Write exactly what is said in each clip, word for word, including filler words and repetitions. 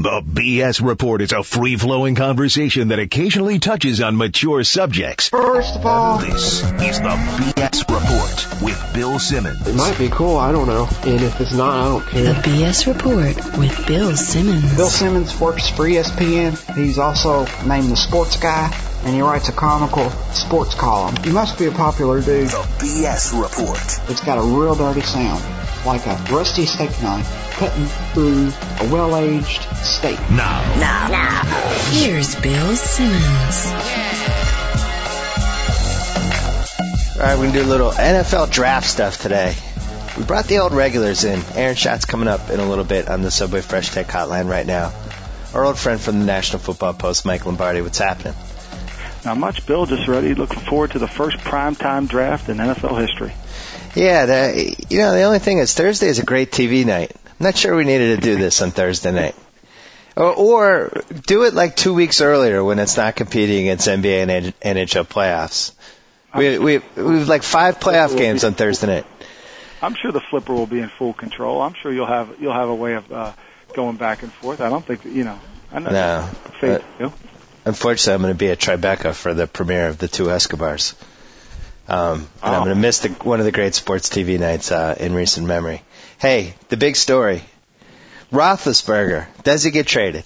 The B S Report is a free-flowing conversation that occasionally touches on mature subjects. First of all, this is the B S Report with Bill Simmons. It might be cool, I don't know. And if it's not, I don't care. The B S Report with Bill Simmons. Bill Simmons works for E S P N. He's also named the sports guy, and he writes a comical sports column. He must be a popular dude. The B S Report. It's got a real dirty sound, like a rusty steak knife cutting through a well-aged steak. Now. Now. Now. Here's Bill Simmons. All right, we're going to do a little N F L draft stuff today. We brought the old regulars in. Aaron Schatz's coming up in a little bit on the Subway Fresh Tech Hotline right now. Our old friend from the National Football Post, Mike Lombardi. What's happening? Not much, Bill. Just ready, looking forward to the first primetime draft in N F L history. Yeah, the, you know, the only thing is Thursday is a great T V night. I'm not sure we needed to do this on Thursday night. Or, or do it like two weeks earlier when it's not competing against N B A and N H L playoffs. We we we have like five playoff games on Thursday night. I'm sure the flipper will be in full control. I'm sure you'll have you'll have a way of uh, going back and forth. I don't think you know. I know. No. Faith, uh, you know? Unfortunately, I'm going to be at Tribeca for the premiere of The Two Escobars. Um, and oh. I'm going to miss the, one of the great sports T V nights uh, in recent memory. Hey, the big story. Roethlisberger, does he get traded?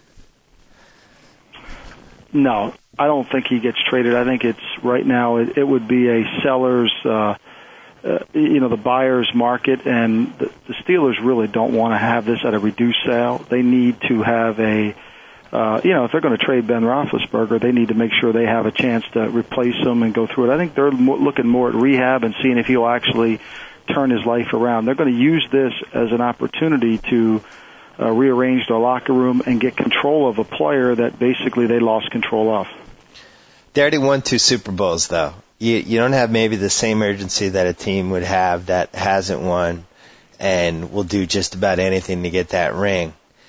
No, I don't think he gets traded. I think it's right now it, it would be a seller's, uh, uh, you know, the buyer's market, and the, the Steelers really don't want to have this at a reduced sale. They need to have a Uh, you know, if they're going to trade Ben Roethlisberger, they need to make sure they have a chance to replace him and go through it. I think they're mo- looking more at rehab and seeing if he'll actually turn his life around. They're going to use this as an opportunity to uh, rearrange their locker room and get control of a player that basically they lost control of. They already won two Super Bowls, though. You, you don't have maybe the same urgency that a team would have that hasn't won and will do just about anything to get that ring.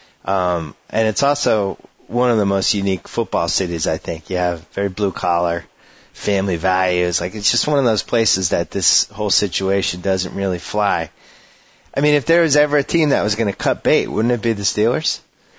Um, and it's also one of the most unique football cities, I think. You have very blue-collar, family values. Like, it's just one of those places that this whole situation doesn't really fly. I mean, if there was ever a team that was going to cut bait, wouldn't it be the Steelers?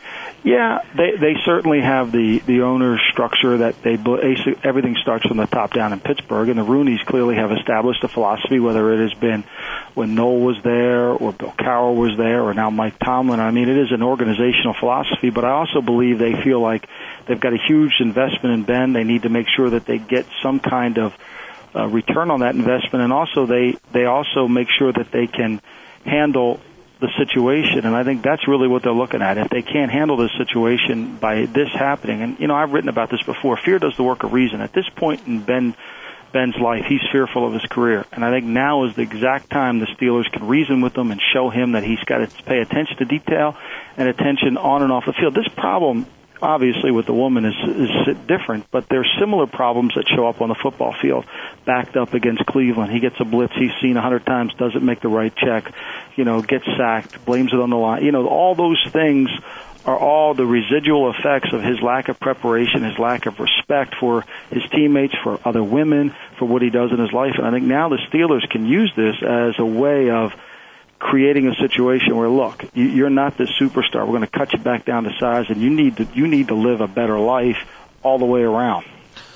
Yeah, they they certainly have the the owner structure that they everything starts from the top down in Pittsburgh, and the Rooneys clearly have established a philosophy, whether it has been when Noel was there or Bill Carroll was there or now Mike Tomlin. I mean, it is an organizational philosophy, but I also believe they feel like they've got a huge investment in Ben. They need to make sure that they get some kind of uh, return on that investment, and also they they also make sure that they can handle the situation, and I think that's really what they're looking at. If they can't handle this situation by this happening, and, you know, I've written about this before, fear does the work of reason. At this point in Ben Ben's life, he's fearful of his career, and I think now is the exact time the Steelers can reason with him and show him that he's got to pay attention to detail and attention on and off the field. This problem, obviously, with the woman is, is different, but there's similar problems that show up on the football field. Backed up against Cleveland, he gets a blitz he's seen a hundred times, doesn't make the right check, you know, gets sacked, blames it on the line. You know, all those things are all the residual effects of his lack of preparation, his lack of respect for his teammates, for other women, for what he does in his life. And I think now the Steelers can use this as a way of creating a situation where, look, you're not this superstar. We're going to cut you back down to size, and you need to you need to live a better life all the way around.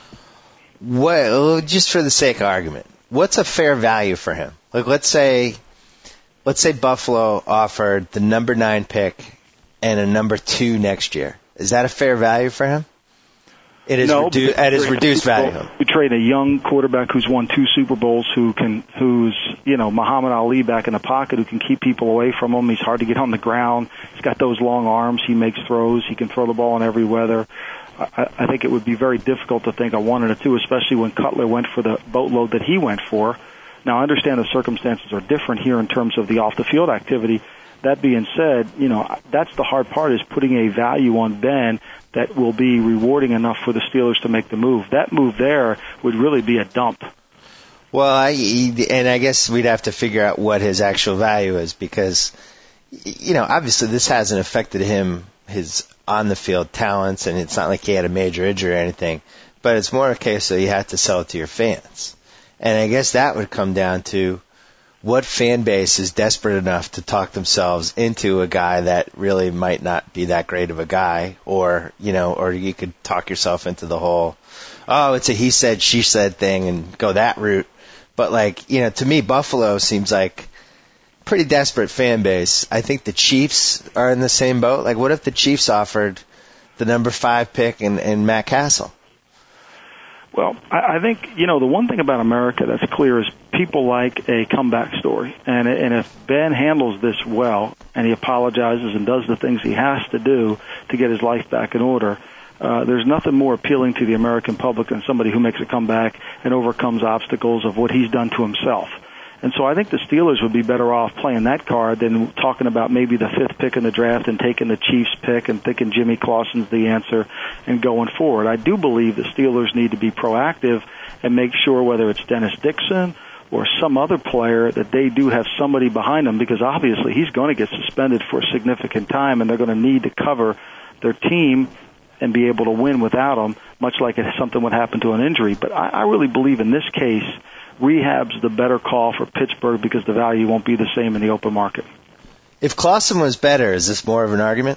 Well, just for the sake of argument, what's a fair value for him? Like, let's say, let's say Buffalo offered the number nine pick and a number two next year. Is that a fair value for him? It is no, redu- at his reduced value. You trade a young quarterback who's won two Super Bowls, who can, who's you know Muhammad Ali back in the pocket, who can keep people away from him. He's hard to get on the ground. He's got those long arms. He makes throws. He can throw the ball in every weather. I, I think it would be very difficult to think a one and a two, especially when Cutler went for the boatload that he went for. Now, I understand the circumstances are different here in terms of the off-the-field activity. That being said, you know, that's the hard part, is putting a value on Ben that will be rewarding enough for the Steelers to make the move. That move there would really be a dump. Well, I, and I guess we'd have to figure out what his actual value is, because, you know, obviously this hasn't affected him, his on-the-field talents, and it's not like he had a major injury or anything, but it's more a case that you have to sell it to your fans. And I guess that would come down to what fan base is desperate enough to talk themselves into a guy that really might not be that great of a guy, or, you know, or you could talk yourself into the whole, oh, it's a he said, she said thing and go that route. But, like, you know, to me, Buffalo seems like a pretty desperate fan base. I think the Chiefs are in the same boat. Like, what if the Chiefs offered the number five pick and, and Matt Castle? Well, I, I think, you know, the one thing about America that's clear is people like a comeback story. And, and if Ben handles this well and he apologizes and does the things he has to do to get his life back in order, uh, there's nothing more appealing to the American public than somebody who makes a comeback and overcomes obstacles of what he's done to himself. And so I think the Steelers would be better off playing that card than talking about maybe the fifth pick in the draft and taking the Chiefs pick and thinking Jimmy Clausen's the answer and going forward. I do believe the Steelers need to be proactive and make sure, whether it's Dennis Dixon or some other player, that they do have somebody behind them, because obviously he's going to get suspended for a significant time and they're going to need to cover their team and be able to win without him, much like if something would happen to an injury. But I, I really believe in this case, rehab's the better call for Pittsburgh because the value won't be the same in the open market. If Clausen was better, is this more of an argument?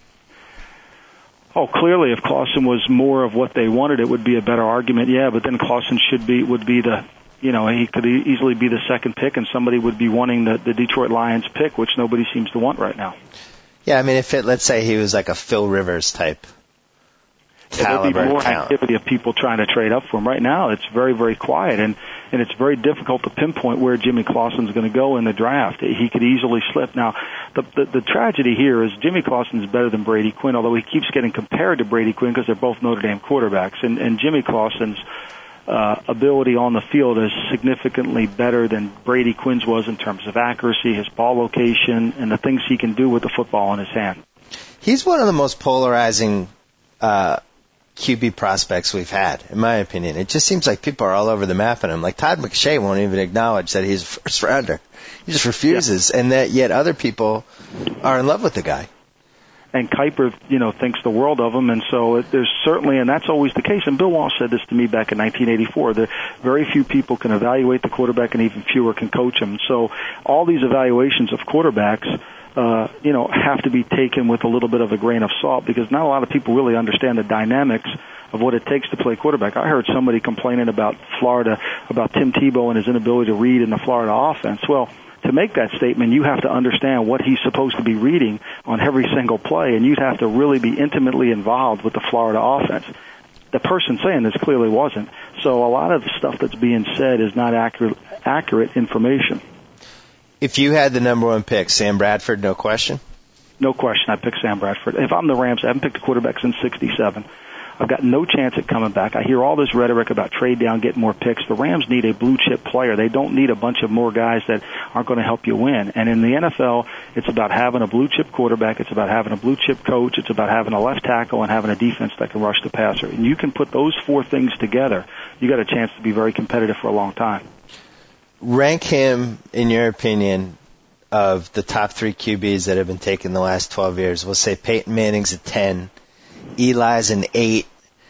Oh, clearly, if Clausen was more of what they wanted, it would be a better argument. Yeah, but then Clausen should be would be the, you know, he could easily be the second pick, and somebody would be wanting the, the Detroit Lions pick, which nobody seems to want right now. Yeah, I mean, if it, let's say he was like a Phil Rivers type caliber, there would be more count. activity of people trying to trade up for him. Right now, it's very, very quiet, and, and it's very difficult to pinpoint where Jimmy Clausen's going to go in the draft. He could easily slip. Now, the, the, the tragedy here is Jimmy Clausen's better than Brady Quinn, although he keeps getting compared to Brady Quinn because they're both Notre Dame quarterbacks, and, and Jimmy Clausen's uh, ability on the field is significantly better than Brady Quinn's was in terms of accuracy, his ball location, and the things he can do with the football in his hand. He's one of the most polarizing uh Q B prospects we've had, in my opinion. It just seems like people are all over the map on him. Like Todd McShay won't even acknowledge that he's a first rounder. He just refuses, yeah. And that yet other people are in love with the guy. And Kuiper, you know, thinks the world of him, and so it, there's certainly, and that's always the case. And Bill Walsh said this to me back in nineteen eighty-four. That very few people can evaluate the quarterback, and even fewer can coach him. So all these evaluations of quarterbacks, Uh, you know, have to be taken with a little bit of a grain of salt, because not a lot of people really understand the dynamics of what it takes to play quarterback. I heard somebody complaining about Florida, about Tim Tebow and his inability to read in the Florida offense. Well, to make that statement, you have to understand what he's supposed to be reading on every single play, and you'd have to really be intimately involved with the Florida offense. The person saying this clearly wasn't. So a lot of the stuff that's being said is not accurate, accurate information. If you had the number one pick, Sam Bradford, no question? No question, I'd pick Sam Bradford. If I'm the Rams, I haven't picked a quarterback since sixty-seven. I've got no chance at coming back. I hear all this rhetoric about trade down, getting more picks. The Rams need a blue-chip player. They don't need a bunch of more guys that aren't going to help you win. And in the N F L, it's about having a blue-chip quarterback. It's about having a blue-chip coach. It's about having a left tackle and having a defense that can rush the passer. And you can put those four things together, you got a chance to be very competitive for a long time. Rank him, in your opinion, of the top three Q Bs that have been taken the last twelve years. We'll say Peyton Manning's a ten, Eli's an eight,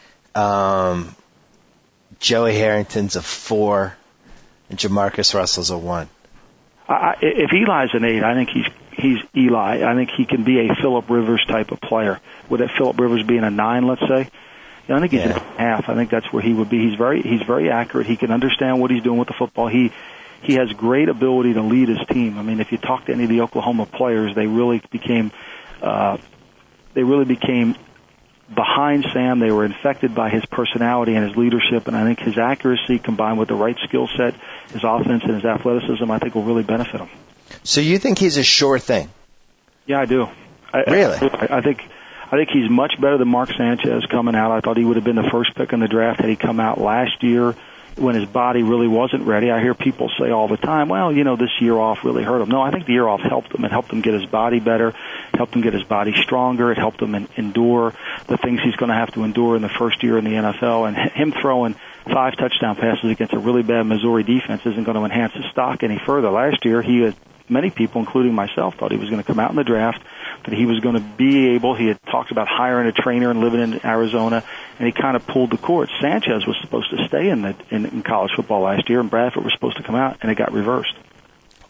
um, Joey Harrington's a four, and Jamarcus Russell's a one. I, if Eli's an eight, I think he's he's Eli. I think he can be a Phillip Rivers type of player. Would that Phillip Rivers being a nine, let's say? Yeah, I think he's yeah. a half. I think that's where he would be. He's very he's very accurate. He can understand what he's doing with the football. He He has great ability to lead his team. I mean, if you talk to any of the Oklahoma players, they really became, uh, they really became behind Sam. They were infected by his personality and his leadership, and I think his accuracy combined with the right skill set, his offense and his athleticism, I think will really benefit him. So you think he's a sure thing? Yeah, I do. I, really? I, I think. I think he's much better than Mark Sanchez coming out. I thought he would have been the first pick in the draft had he come out last year, when his body really wasn't ready. I hear people say all the time, well, you know, this year off really hurt him. No, I think the year off helped him. It helped him get his body better. It helped him get his body stronger. It helped him in, endure the things he's going to have to endure in the first year in the N F L. And him throwing five touchdown passes against a really bad Missouri defense isn't going to enhance his stock any further. Last year, he had, many people, including myself, thought he was going to come out in the draft, that he was going to be able, he had talked about hiring a trainer and living in Arizona, and he kind of pulled the cord. Sanchez was supposed to stay in, the, in, in college football last year, and Bradford was supposed to come out, and it got reversed.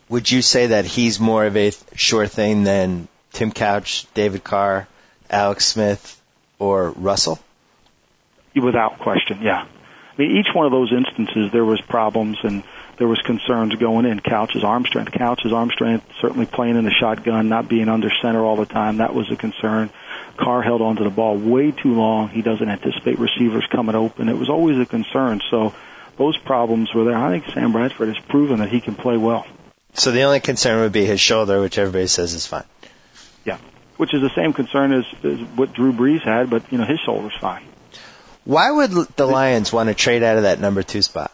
would you say that he's more of a sure thing than Tim Couch, David Carr, Alex Smith, or Russell? Without question, yeah. I mean, each one of those instances, there was problems and there was concerns going in. Couch's arm strength, Couch's arm strength, certainly playing in the shotgun, not being under center all the time, that was a concern. Carr held onto the ball way too long. He doesn't anticipate receivers coming open. It was always a concern. So those problems were there. I think Sam Bradford has proven that he can play well. So the only concern would be his shoulder, which everybody says is fine. Yeah, which is the same concern as, as what Drew Brees had, but, you know, his shoulder's fine. Why would the Lions want to trade out of that number two spot?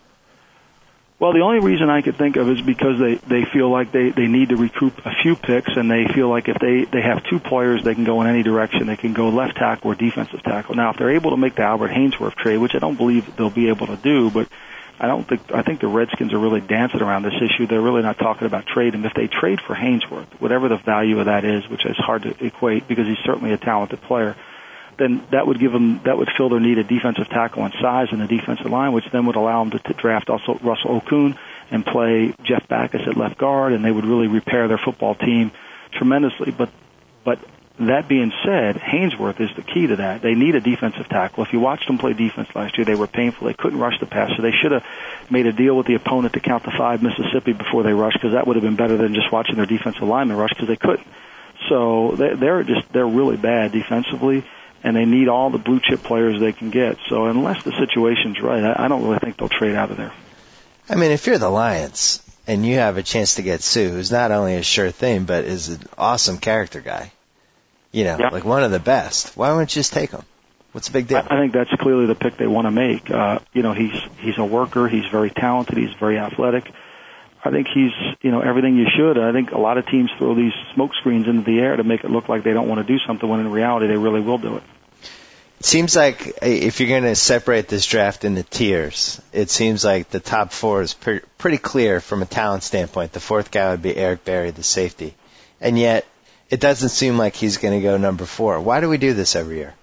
Well, the only reason I could think of is because they, they feel like they, they need to recoup a few picks, and they feel like if they, they have two players, they can go in any direction. They can go left tackle or defensive tackle. Now, if they're able to make the Albert Haynesworth trade, which I don't believe they'll be able to do, but I don't think I think the Redskins are really dancing around this issue. They're really not talking about trading. If they trade for Haynesworth, whatever the value of that is, which is hard to equate because he's certainly a talented player, then that would give them, that would fill their need of defensive tackle and size in the defensive line, which then would allow them to, to draft also Russell Okung and play Jeff Backus at left guard, and they would really repair their football team tremendously. But, but that being said, Haynesworth is the key to that. They need a defensive tackle. If you watched them play defense last year, they were painful. They couldn't rush the passer. They should have made a deal with the opponent to count the five Mississippi before they rushed, because that would have been better than just watching their defensive linemen rush, because they couldn't. So they're just, they're really bad defensively, and they need all the blue chip players they can get. So unless the situation's right, I don't really think they'll trade out of there. I mean, if you're the Lions and you have a chance to get Sue, who's not only a sure thing, but is an awesome character guy, you know, yep. like one of the best, why wouldn't you just take him? What's the big deal? I think that's clearly the pick they want to make. Uh, you know, he's he's a worker. He's very talented. He's very athletic. I think he's, you know, everything you should. I think a lot of teams throw these smoke screens into the air to make it look like they don't want to do something, when in reality they really will do it. It seems like if you're going to separate this draft into tiers, it seems like the top four is pre- pretty clear from a talent standpoint. The fourth guy would be Eric Berry, the safety. And yet, it doesn't seem like he's going to go number four. Why do we do this every year?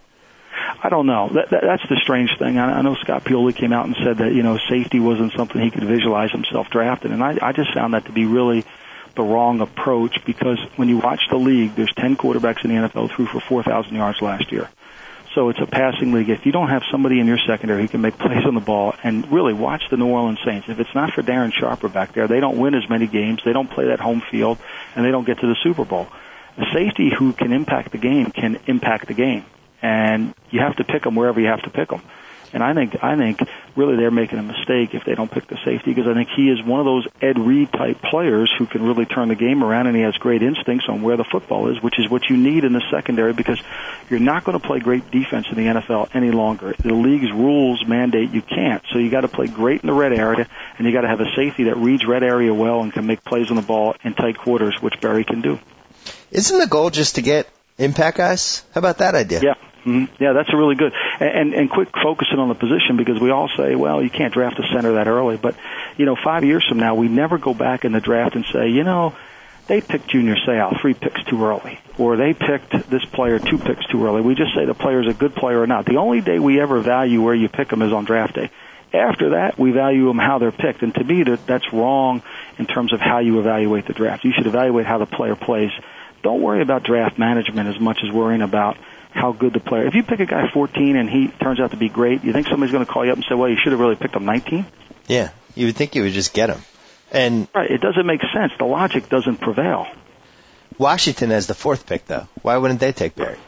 I don't know. That, that, that's the strange thing. I, I know Scott Pioli came out and said that, you know, safety wasn't something he could visualize himself drafting. And I, I just found that to be really the wrong approach, because when you watch the league, there's ten quarterbacks in the N F L who threw for four thousand yards last year. So it's a passing league. If you don't have somebody in your secondary who can make plays on the ball, and really watch the New Orleans Saints, if it's not for Darren Sharper back there, they don't win as many games, they don't play that home field, and they don't get to the Super Bowl. A safety who can impact the game can impact the game, and you have to pick them wherever you have to pick them. And I think I think really they're making a mistake if they don't pick the safety, because I think he is one of those Ed Reed type players who can really turn the game around, and he has great instincts on where the football is, which is what you need in the secondary, because you're not going to play great defense in the N F L any longer. The league's rules mandate you can't. So you got to play great in the red area, and you got to have a safety that reads red area well and can make plays on the ball in tight quarters, which Berry can do. Isn't the goal just to get impact guys? How about that idea? Yeah. Mm-hmm. Yeah, that's a really good. And, and, and quick focusing on the position, because we all say, well, you can't draft a center that early. But, you know, five years from now, we never go back in the draft and say, you know, they picked Junior Seau three picks too early, or they picked this player two picks too early. We just say the player's a good player or not. The only day we ever value where you pick them is on draft day. After that, we value them how they're picked. And to me, that, that's wrong in terms of how you evaluate the draft. You should evaluate how the player plays. Don't worry about draft management as much as worrying about how good the player. If you pick a guy fourteen and he turns out to be great, you think somebody's going to call you up and say, well, you should have really picked him nineteen? Yeah, you would think you would just get him. And right, it doesn't make sense. The logic doesn't prevail. Washington has the fourth pick, though. Why wouldn't they take Berry?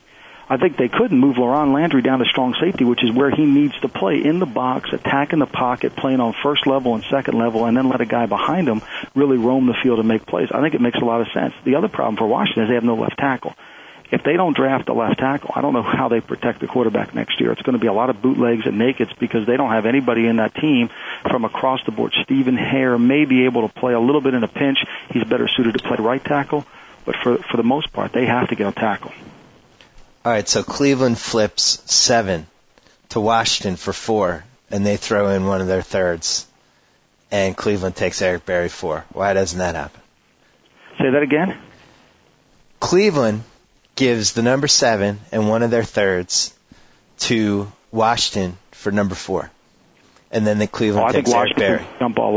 I think they couldn't move Laron Landry down to strong safety, which is where he needs to play, in the box, attacking the pocket, playing on first level and second level, and then let a guy behind him really roam the field and make plays. I think it makes a lot of sense. The other problem for Washington is they have no left tackle. If they don't draft a left tackle, I don't know how they protect the quarterback next year. It's going to be a lot of bootlegs and nakeds, because they don't have anybody in that team from across the board. Stephen Hare may be able to play a little bit in a pinch. He's better suited to play right tackle. But for for the most part, they have to get a tackle. All right, so Cleveland flips seven to Washington for four, and they throw in one of their thirds, and Cleveland takes Eric Berry four. Why doesn't that happen? Say that again? Cleveland gives the number seven and one of their thirds to Washington for number four. And then the Cleveland oh, I takes think Eric Berry. Jump all,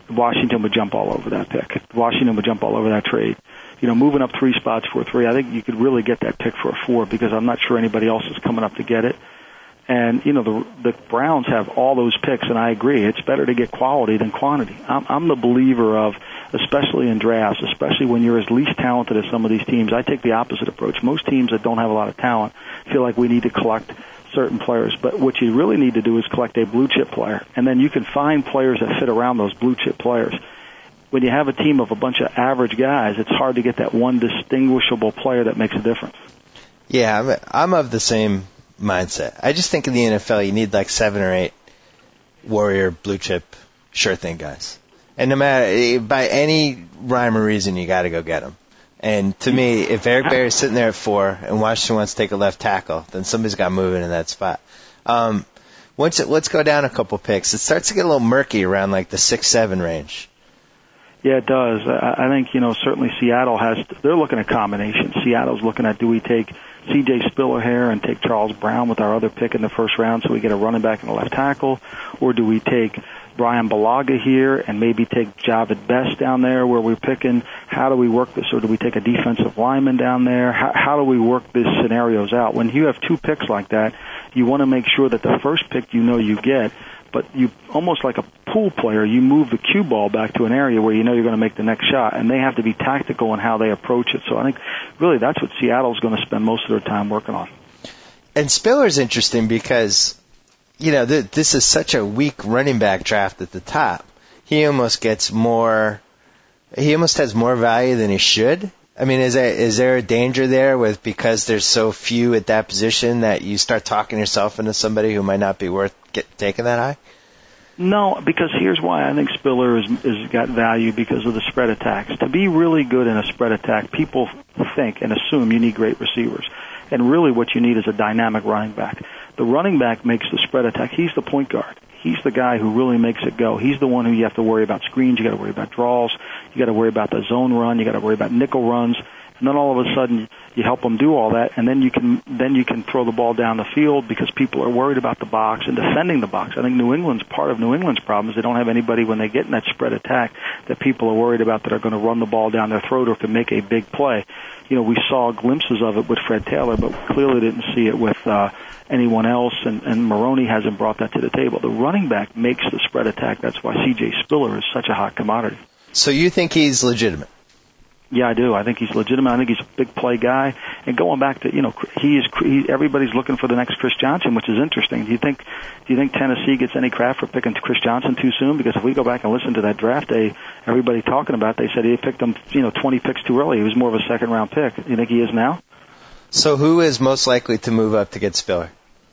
Washington would jump all over that pick. Washington would jump all over that trade. You know, moving up three spots for a three, I think you could really get that pick for a four because I'm not sure anybody else is coming up to get it. And, you know, the the Browns have all those picks, and I agree. It's better to get quality than quantity. I'm, I'm the believer of, especially in drafts, especially when you're as least talented as some of these teams, I take the opposite approach. Most teams that don't have a lot of talent feel like we need to collect certain players. But what you really need to do is collect a blue-chip player, and then you can find players that fit around those blue-chip players. When you have a team of a bunch of average guys, it's hard to get that one distinguishable player that makes a difference. Yeah, I'm, I'm of the same mindset. I just think in the N F L you need like seven or eight warrior blue chip sure thing guys, and no matter by any rhyme or reason you got to go get them. And to me, if Eric Berry's sitting there at four and Washington wants to take a left tackle, then somebody's got to move in that spot. Um, once it, let's go down a couple picks. It starts to get a little murky around like the six seven range. Yeah, it does. I think, you know, certainly Seattle has, they're looking at combinations. Seattle's looking at, do we take C J Spiller here and take Charles Brown with our other pick in the first round so we get a running back and a left tackle? Or do we take Brian Bulaga here and maybe take Javid Best down there where we're picking? How do we work this? Or do we take a defensive lineman down there? How, how do we work these scenarios out? When you have two picks like that, you want to make sure that the first pick you know you get, but you almost like a pool player, you move the cue ball back to an area where you know you're going to make the next shot, and they have to be tactical in how they approach it. So I think really that's what Seattle's going to spend most of their time working on. And Spiller's interesting because, you know, th- this is such a weak running back draft at the top. He almost gets more, he almost has more value than he should. I mean, is there, is there a danger there with, because there's so few at that position that you start talking yourself into somebody who might not be worth get, taking that high? No, because here's why I think Spiller is, is got value because of the spread attacks. To be really good in a spread attack, people think and assume you need great receivers. And really what you need is a dynamic running back. The running back makes the spread attack. He's the point guard. He's the guy who really makes it go. He's the one who you have to worry about screens. You got to worry about draws. You got to worry about the zone run. You got to worry about nickel runs. And then all of a sudden you help them do all that, and then you can then you can throw the ball down the field because people are worried about the box and defending the box. I think New England's part of New England's problem is they don't have anybody when they get in that spread attack that people are worried about that are going to run the ball down their throat or can make a big play. You know, we saw glimpses of it with Fred Taylor, but clearly didn't see it with uh, anyone else, and, and Maroney hasn't brought that to the table. The running back makes the spread attack. That's why C J Spiller is such a hot commodity. So you think he's legitimate? Yeah, I do. I think he's legitimate. I think he's a big play guy. And going back to, you know, he is. He, everybody's looking for the next Chris Johnson, which is interesting. Do you think? Do you think Tennessee gets any crap for picking Chris Johnson too soon? Because if we go back and listen to that draft day, everybody talking about, they said he picked him, you know, twenty picks too early. He was more of a second round pick. You think he is now? So who is most likely to move up to get Spiller,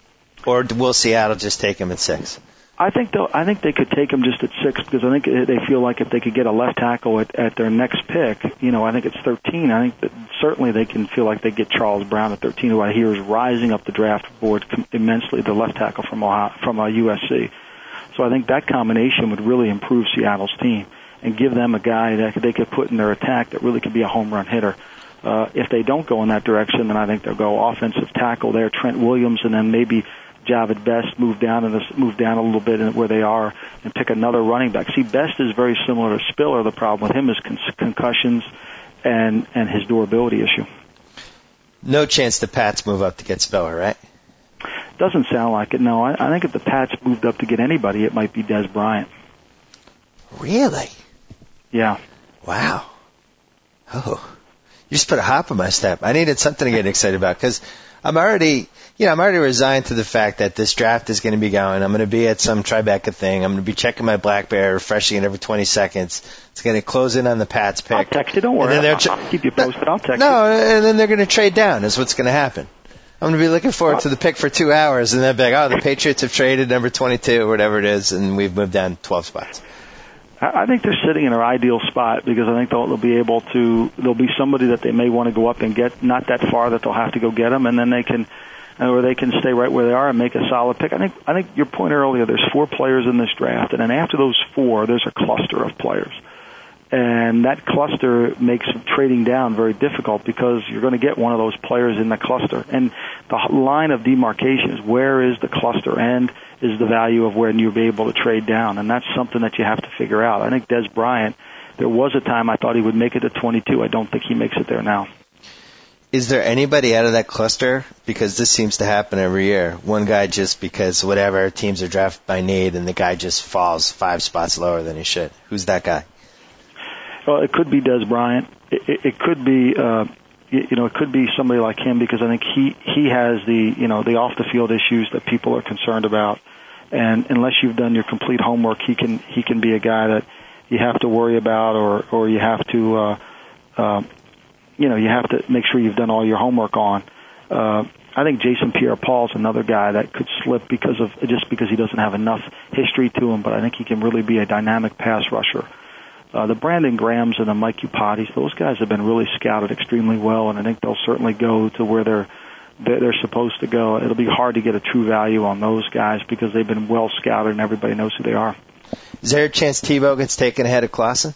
or will Seattle just take him at six? I think they'll, I think they could take him just at six because I think they feel like if they could get a left tackle at, at their next pick, you know, I think it's thirteen. I think that certainly they can feel like they get Charles Brown at thirteen, who I hear is rising up the draft board immensely, the left tackle from Ohio, from uh, U S C. So I think that combination would really improve Seattle's team and give them a guy that they could put in their attack that really could be a home run hitter. Uh, if they don't go in that direction, then I think they'll go offensive tackle there, Trent Williams, and then maybe Javid Best move down and move down a little bit where they are and pick another running back. See, Best is very similar to Spiller. The problem with him is con- concussions and and his durability issue. No chance the Pats move up to get Spiller, right? Doesn't sound like it. No, I, I think if the Pats moved up to get anybody, it might be Des Bryant. Really? Yeah. Wow. Oh, you just put a hop in my step. I needed something to get excited about because I'm already, you know, I'm already resigned to the fact that this draft is going to be going. I'm going to be at some Tribeca thing. I'm going to be checking my BlackBerry, refreshing it every twenty seconds. It's going to close in on the Pats pick. I'll text you. Don't worry. I'll, tra- I'll keep you posted. I'll text no, you. No, and then they're going to trade down is what's going to happen. I'm going to be looking forward to the pick for two hours, and then be like, oh, the Patriots have traded number twenty-two or whatever it is, and we've moved down twelve spots. I think they're sitting in their ideal spot because I think they'll, they'll be able to, there'll be somebody that they may want to go up and get, not that far that they'll have to go get them, and then they can, or they can stay right where they are and make a solid pick. I think, I think your point earlier, there's four players in this draft, and then after those four, there's a cluster of players. And that cluster makes trading down very difficult because you're going to get one of those players in the cluster. And the line of demarcation is where is the cluster end? is the value of when you'll be able to trade down, and that's something that you have to figure out. I think Des Bryant, there was a time I thought he would make it to twenty-two. I don't think he makes it there now. Is there anybody out of that cluster? Because this seems to happen every year. One guy just because whatever teams are drafted by need, and the guy just falls five spots lower than he should. Who's that guy? Well, it could be Des Bryant. It, it, it could be, uh, you, you know, it could be somebody like him because I think he he has the, you know, the off the field issues that people are concerned about, and unless you've done your complete homework, he can he can be a guy that you have to worry about, or or you have to. Uh, uh, You know, you have to make sure you've done all your homework on. Uh, I think Jason Pierre-Paul is another guy that could slip because of just because he doesn't have enough history to him. But I think he can really be a dynamic pass rusher. Uh, the Brandon Grahams and the Mike Upatis, those guys have been really scouted extremely well, and I think they'll certainly go to where they're they're, they're supposed to go. It'll be hard to get a true value on those guys because they've been well scouted and everybody knows who they are. Is there a chance Tebow gets taken ahead of Clausen?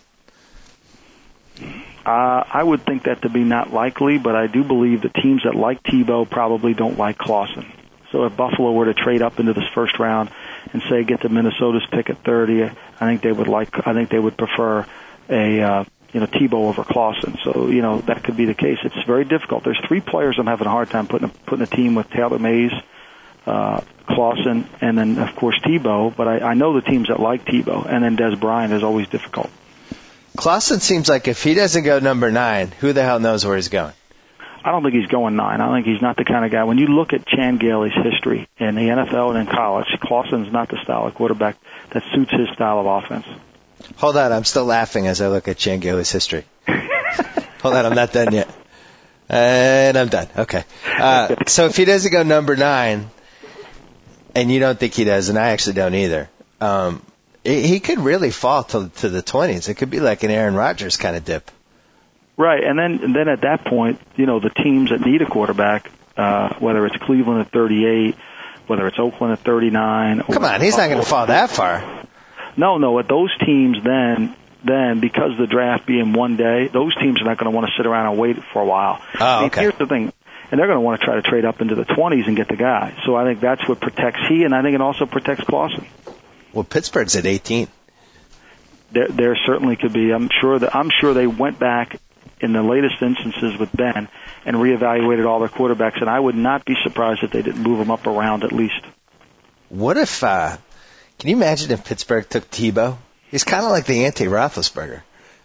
Uh, I would think that to be not likely, but I do believe the teams that like Tebow probably don't like Clausen. So if Buffalo were to trade up into this first round and say get to Minnesota's pick at thirty, I think they would like. I think they would prefer a uh, you know Tebow over Clausen. So you know that could be the case. It's very difficult. There's three players I'm having a hard time putting a, putting a team with: Taylor Mays, uh, Clausen, and then of course Tebow. But I, I know the teams that like Tebow, and then Des Bryant is always difficult. Clausen seems like if he doesn't go number nine, who the hell knows where he's going? I don't think he's going nine. I think he's not the kind of guy. When you look at Chan Gailey's history in the N F L and in college, Clausen's not the style of quarterback that suits his style of offense. Hold on, I'm still laughing as I look at Chan Gailey's history. Hold on, I'm not done yet. And I'm done. Okay. Uh, so if he doesn't go number nine, and you don't think he does, and I actually don't either, um, he could really fall to, to the twenties. It could be like an Aaron Rodgers kind of dip. Right, and then and then at that point, you know, the teams that need a quarterback, uh, whether it's Cleveland at thirty-eight, whether it's Oakland at thirty-nine. Come on, he's not going to fall that far. No, no, at those teams then, then because of the draft being one day, those teams are not going to want to sit around and wait for a while. Oh, I mean, okay. Here's the thing. And they're going to want to try to trade up into the twenties and get the guy. So I think that's what protects he, and I think it also protects Clausen. Well, Pittsburgh's at eighteen. There, there certainly could be. I'm sure that I'm sure they went back in the latest instances with Ben and reevaluated all their quarterbacks, and I would not be surprised if they didn't move them up around at least. What if? Uh, can you imagine if Pittsburgh took Tebow? He's kind of like the anti-Roethlisberger.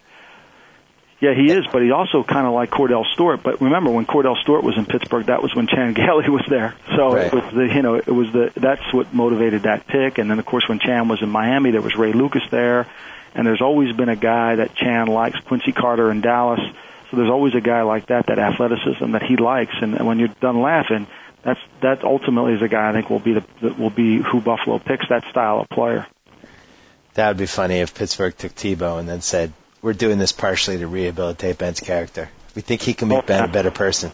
Yeah, he is, but he's also kind of like Cordell Stewart. But remember, when Cordell Stewart was in Pittsburgh, that was when Chan Gailey was there. So right. it was the, you know, it was the that's what motivated that pick. And then, of course, when Chan was in Miami, there was Ray Lucas there, and there's always been a guy that Chan likes, Quincy Carter in Dallas. So there's always a guy like that, that athleticism that he likes. And when you're done laughing, that's that ultimately is a guy I think will be the that will be who Buffalo picks, that style of player. That would be funny if Pittsburgh took Tebow and then said, we're doing this partially to rehabilitate Ben's character. We think he can make Ben a better person.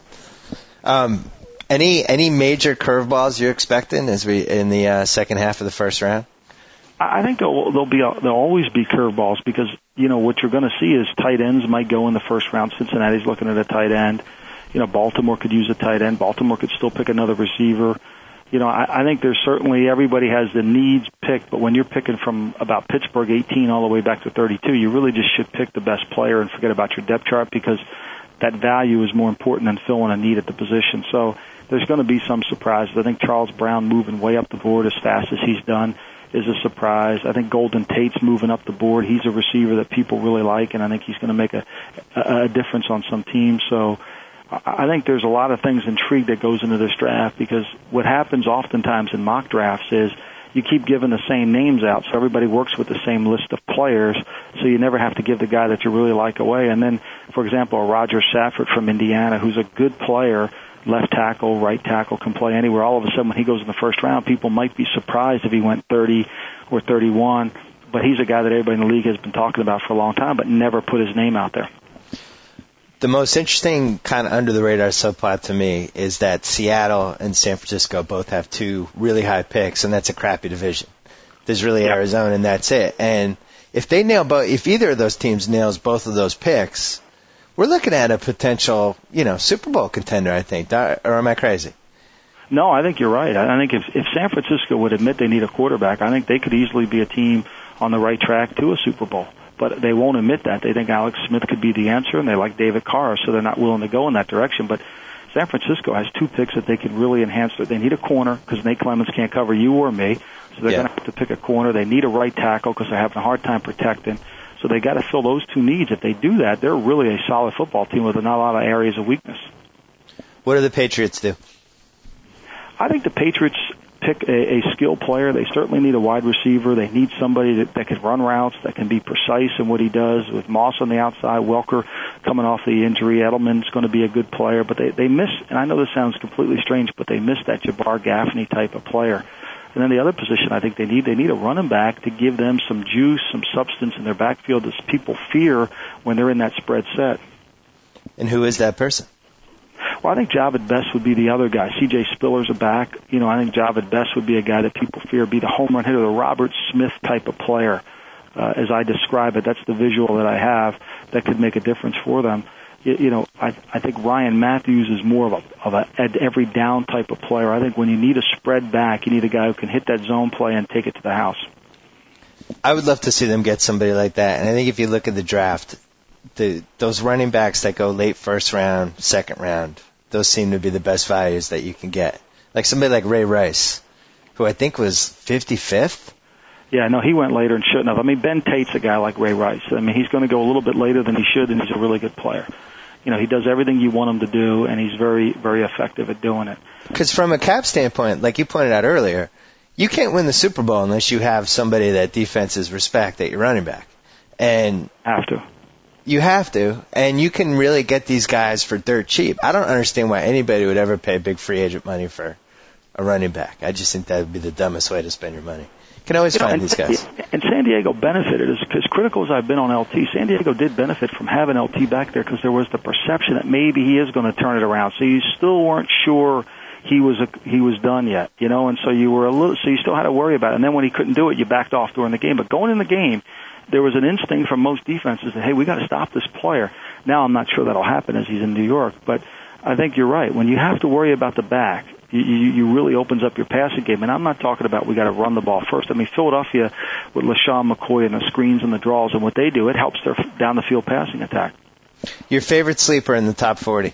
Um, any any major curveballs you're expecting as we in the uh, second half of the first round? I think there'll, there'll be a, there'll always be curveballs because you know what you're going to see is tight ends might go in the first round. Cincinnati's looking at a tight end. You know, Baltimore could use a tight end. Baltimore could still pick another receiver. You know, I, I think there's certainly everybody has the needs picked, but when you're picking from about Pittsburgh eighteen all the way back to thirty-two, you really just should pick the best player and forget about your depth chart because that value is more important than filling a need at the position. So there's going to be some surprises. I think Charles Brown moving way up the board as fast as he's done is a surprise. I think Golden Tate's moving up the board. He's a receiver that people really like, and I think he's going to make a, a, a difference on some teams. So I think there's a lot of things intrigue that goes into this draft because what happens oftentimes in mock drafts is you keep giving the same names out, so everybody works with the same list of players, so you never have to give the guy that you really like away. And then, for example, a Roger Safford from Indiana, who's a good player, left tackle, right tackle, can play anywhere. All of a sudden, when he goes in the first round, people might be surprised if he went thirty or thirty-one, but he's a guy that everybody in the league has been talking about for a long time, but never put his name out there. The most interesting kind of under-the-radar subplot to me is that Seattle and San Francisco both have two really high picks, and that's a crappy division. There's really yep. Arizona, and that's it. And if they nail both, if either of those teams nails both of those picks, we're looking at a potential, you know, Super Bowl contender, I think. Or am I crazy? No, I think you're right. I think if, if San Francisco would admit they need a quarterback, I think they could easily be a team on the right track to a Super Bowl. But they won't admit that. They think Alex Smith could be the answer, and they like David Carr, so they're not willing to go in that direction. But San Francisco has two picks that they can really enhance. They need a corner because Nate Clemens can't cover you or me, so they're yeah. going to have to pick a corner. They need a right tackle because they're having a hard time protecting. So they got to fill those two needs. If they do that, they're really a solid football team with not a lot of areas of weakness. What do the Patriots do? I think the Patriots pick a, a skilled player. They certainly need a wide receiver. They need somebody that, that can run routes, that can be precise in what he does. With Moss on the outside, Welker coming off the injury, Edelman's going to be a good player. But they, they miss, and I know this sounds completely strange, but they miss that Jabbar Gaffney type of player. And then the other position I think they need, they need a running back to give them some juice, some substance in their backfield that people fear when they're in that spread set. And who is that person? Well, I think Javid Best would be the other guy. C J Spiller's a back. You know, I think Javid Best would be a guy that people fear be the home run hitter, the Robert Smith type of player. Uh, as I describe it, that's the visual that I have that could make a difference for them. You, you know, I, I think Ryan Matthews is more of a, of a every down type of player. I think when you need a spread back, you need a guy who can hit that zone play and take it to the house. I would love to see them get somebody like that. And I think if you look at the draft, the those running backs that go late first round, second round, those seem to be the best values that you can get. Like somebody like Ray Rice, who I think was fifty-fifth. Yeah, no, he went later and shouldn't have. I mean, Ben Tate's a guy like Ray Rice. I mean, he's going to go a little bit later than he should, and he's a really good player. You know, he does everything you want him to do, and he's very, very effective at doing it. Because from a cap standpoint, like you pointed out earlier, you can't win the Super Bowl unless you have somebody that defenses respect at your running back. And have to. You have to, and you can really get these guys for dirt cheap. I don't understand why anybody would ever pay big free agent money for a running back. I just think that would be the dumbest way to spend your money. You can always you know, find and, these guys. And San Diego benefited, as critical as I've been on L T, San Diego did benefit from having L T back there because there was the perception that maybe he is going to turn it around. So you still weren't sure he was a, he was done yet, you know, and so you were a little, so you still had to worry about it. And then when he couldn't do it, you backed off during the game. But going in the game, there was an instinct from most defenses that, hey, we got to stop this player. Now I'm not sure that'll happen as he's in New York, but I think you're right. When you have to worry about the back, you, you, you really opens up your passing game. And I'm not talking about we got to run the ball first. I mean, Philadelphia with LaShawn McCoy and the screens and the draws and what they do, it helps their down the field passing attack. Your favorite sleeper in the top forty?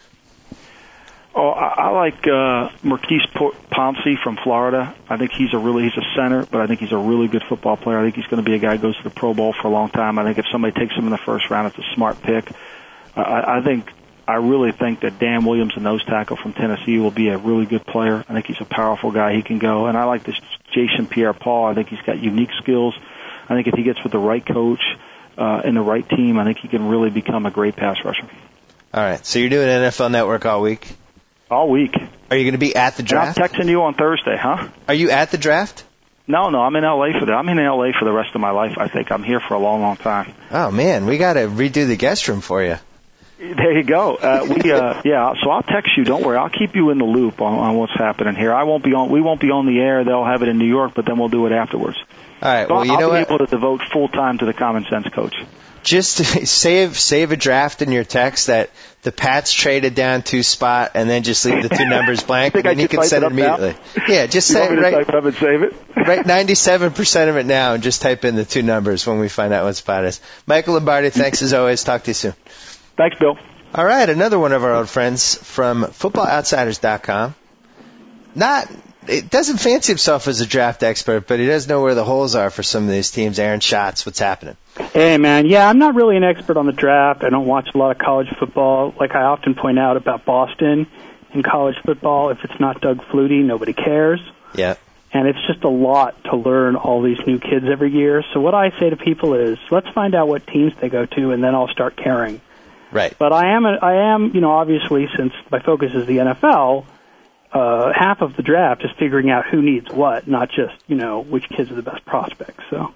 Oh, I, I like uh, Marquise Pouncey from Florida. I think he's a really he's a center, but I think he's a really good football player. I think he's going to be a guy who goes to the Pro Bowl for a long time. I think if somebody takes him in the first round, it's a smart pick. Uh, I, I think I really think that Dan Williams, the nose tackle from Tennessee, will be a really good player. I think he's a powerful guy. He can go, and I like this Jason Pierre-Paul. I think he's got unique skills. I think if he gets with the right coach uh, and the right team, I think he can really become a great pass rusher. All right, so you're doing N F L Network all week? All week. Are you going to be at the draft? And I'm texting you on Thursday, huh? Are you at the draft? No, no, I'm in L A for that. I'm in L A for the rest of my life. I think I'm here for a long, long time. Oh man, we got to redo the guest room for you. There you go. Uh, we, uh, yeah. So I'll text you. Don't worry. I'll keep you in the loop on, on what's happening here. I won't be on. We won't be on the air. They'll have it in New York, but then we'll do it afterwards. All right. So Well, you I'll know be what? able to devote full time to the Common Sense Coach. Just save save a draft in your text that the Pats traded down two spot, and then just leave the two numbers blank, and then you can send it immediately. Now? Yeah, just you say want me to right. type it up and save it. Write ninety-seven percent of it now, and just type in the two numbers when we find out what spot is. Michael Lombardi, thanks as always. Talk to you soon. Thanks, Bill. All right, another one of our old friends from football outsiders dot com. Not, it doesn't fancy himself as a draft expert, but he does know where the holes are for some of these teams. Aaron Schatz, what's happening? Hey, man. Yeah, I'm not really an expert on the draft. I don't watch a lot of college football. Like I often point out about Boston in college football, if it's not Doug Flutie, nobody cares. Yeah. And it's just a lot to learn all these new kids every year. So what I say to people is, let's find out what teams they go to, and then I'll start caring. Right. But I am, a, I am, you know, obviously, since my focus is the N F L, uh, half of the draft is figuring out who needs what, not just, you know, which kids are the best prospects. So.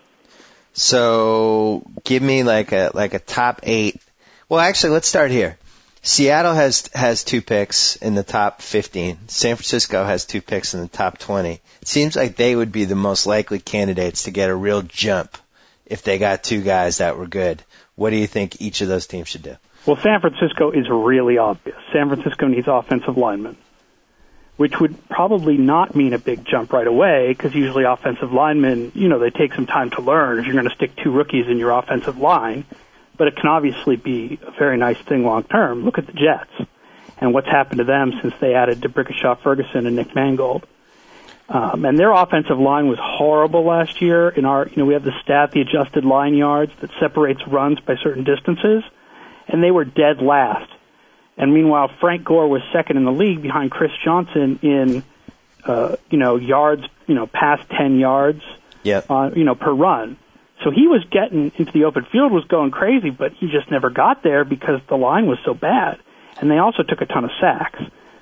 So give me like a like a top eight. Well, actually, let's start here. Seattle has has two picks in the top fifteen. San Francisco has two picks in the top twenty. It seems like they would be the most likely candidates to get a real jump if they got two guys that were good. What do you think each of those teams should do? Well, San Francisco is really obvious. San Francisco needs offensive linemen. which would probably not mean a big jump right away because usually offensive linemen, you know, they take some time to learn if you're going to stick two rookies in your offensive line. But it can obviously be a very nice thing long term. Look at the Jets and what's happened to them since they added DeBrickashaw Ferguson and Nick Mangold. Um, and their offensive line was horrible last year. In our, you know, we have the stat, the adjusted line yards that separates runs by certain distances, and they were dead last. And meanwhile, Frank Gore was second in the league behind Chris Johnson in, uh, you know, yards, you know, past ten yards, yep. uh, you know, per run. So he was getting into the open field, was going crazy, but he just never got there because the line was so bad. And they also took a ton of sacks.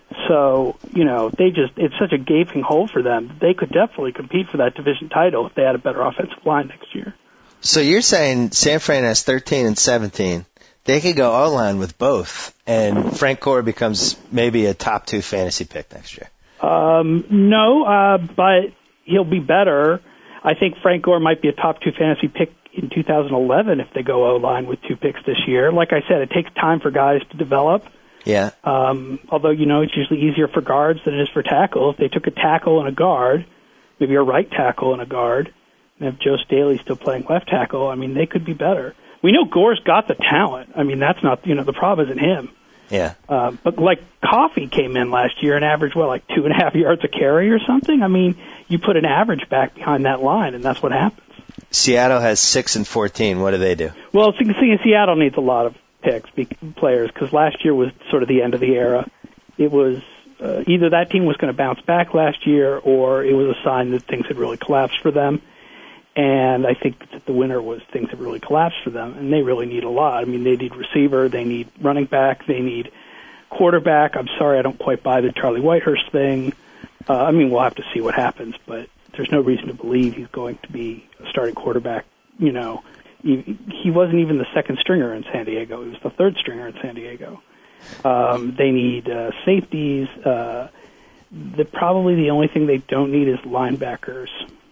So, you know, they just, it's such a gaping hole for them. They could definitely compete for that division title if they had a better offensive line next year. So you're saying San Fran has thirteen and seventeen. They could go O-line with both, and Frank Gore becomes maybe a top two fantasy pick next year. Um, no, uh, but he'll be better. I think Frank Gore might be a top two fantasy pick in two thousand eleven if they go O-line with two picks this year. Like I said, it takes time for guys to develop. Yeah. Um, although, you know, it's usually easier for guards than it is for tackle. If they took a tackle and a guard, maybe a right tackle and a guard, and if Joe Staley's still playing left tackle, I mean, they could be better. We know Gore's got the talent. I mean, that's not, you know, the problem isn't him. Yeah. Uh, but like Coffey came in last year and averaged, what, like two and a half yards a carry or something? I mean, you put an average back behind that line, and that's what happens. Seattle has six and fourteen. What do they do? Well, Seattle needs a lot of picks, players, because last year was sort of the end of the era. It was uh, either that team was going to bounce back last year, or it was a sign that things had really collapsed for them. And I think that the winter was things had really collapsed for them, and they really need a lot. I mean, they need receiver, they need running back, they need quarterback. I'm sorry, I don't quite buy the Charlie Whitehurst thing. Uh, I mean, we'll have to see what happens, but there's no reason to believe he's going to be a starting quarterback. You know, he, he wasn't even the second stringer in San Diego. He was the third stringer in San Diego. Um, they need uh, safeties. Uh, the, probably the only thing they don't need is linebackers.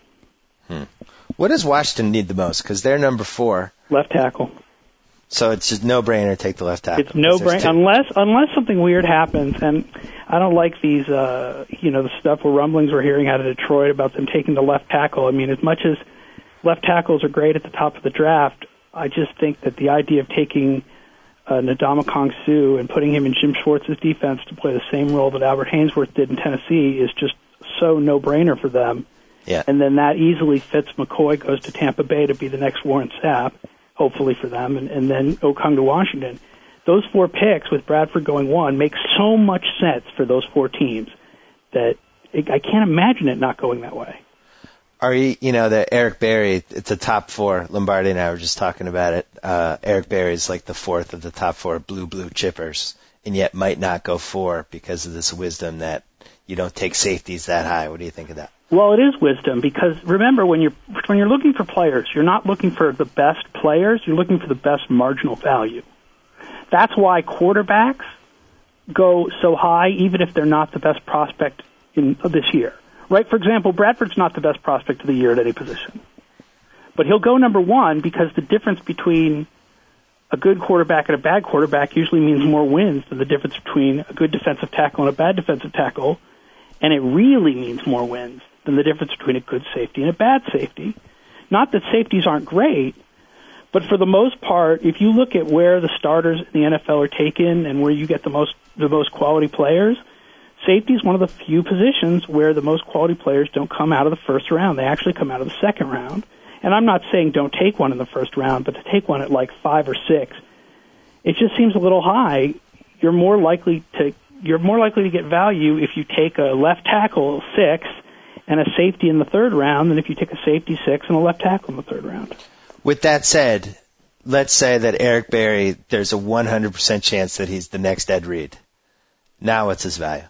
Hmm. What does Washington need the most? Because they're number four. Left tackle. So it's just no-brainer to take the left tackle. It's no-brainer unless unless something weird happens, and I don't like these, uh, you know, the stuff where rumblings we're hearing out of Detroit about them taking the left tackle. I mean, as much as left tackles are great at the top of the draft, I just think that the idea of taking uh, Ndamukong Suh and putting him in Jim Schwartz's defense to play the same role that Albert Hainsworth did in Tennessee is just so no-brainer for them. Yeah. And then that easily fits McCoy, goes to Tampa Bay to be the next Warren Sapp, hopefully for them, and, and then Okung to Washington. Those four picks, with Bradford going one, make so much sense for those four teams that it, I can't imagine it not going that way. Are you, you know, the Eric Berry, it's a top four. Lombardi and I were just talking about it. Uh, Eric Berry is like the fourth of the top four blue, blue chippers, and yet might not go four because of this wisdom that you don't take safeties that high. What do you think of that? Well, it is wisdom, because remember, when you're when you're looking for players, you're not looking for the best players, you're looking for the best marginal value. That's why quarterbacks go so high, even if they're not the best prospect in this year. Right? For example, Bradford's not the best prospect of the year at any position. But he'll go number one because the difference between a good quarterback and a bad quarterback usually means more wins than the difference between a good defensive tackle and a bad defensive tackle. And it really means more wins than the difference between a good safety and a bad safety. Not that safeties aren't great, but for the most part, if you look at where the starters in the N F L are taken and where you get the most the most quality players, safety is one of the few positions where the most quality players don't come out of the first round. They actually come out of the second round. And I'm not saying don't take one in the first round, but to take one at like five or six, it just seems a little high. You're more likely to you're more likely to get value if you take a left tackle six and a safety in the third round than if you take a safety six and a left tackle in the third round. With that said, let's say that Eric Berry, there's a one hundred percent chance that he's the next Ed Reed. Now what's his value?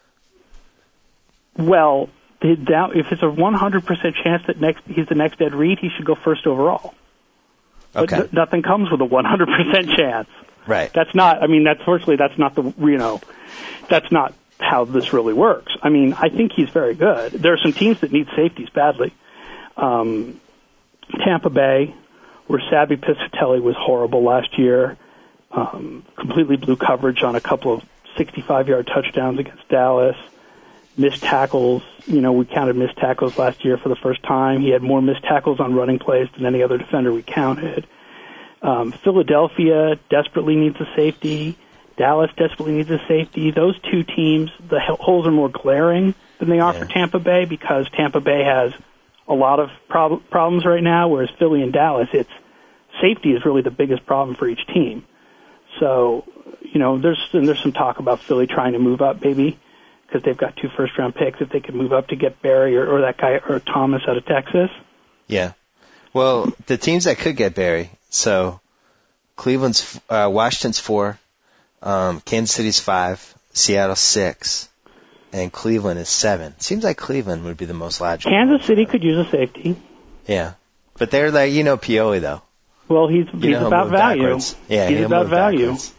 Well, if it's a one hundred percent chance that next he's the next Ed Reed, he should go first overall. Okay. But n- nothing comes with a one hundred percent chance. Right. That's not, I mean, that's fortunately, that's not the, you know, that's not how this really works. I mean, I think he's very good. There are some teams that need safeties badly. Um, Tampa Bay, where Savvy Piscatelli was horrible last year, um, completely blew coverage on a couple of sixty-five-yard touchdowns against Dallas. missed tackles. You know, we counted missed tackles last year for the first time. He had more missed tackles on running plays than any other defender we counted. Um, Philadelphia desperately needs a safety. Dallas desperately needs a safety. Those two teams, the holes are more glaring than they are yeah. for Tampa Bay because Tampa Bay has a lot of prob- problems right now, whereas Philly and Dallas, it's safety is really the biggest problem for each team. So, you know, there's and there's some talk about Philly trying to move up, maybe, because they've got two first-round picks. If they could move up to get Barry or, or that guy or Thomas out of Texas. Yeah. Well, the teams that could get Barry, so Cleveland's, uh, Washington's four, um, Kansas City's five, Seattle six, and Cleveland is seven. Seems like Cleveland would be the most logical. Kansas City could use a safety. Yeah. But they're like, you know, Pioli, though. Well, he's you he's about value. Backwards. Yeah, he's about value. Backwards.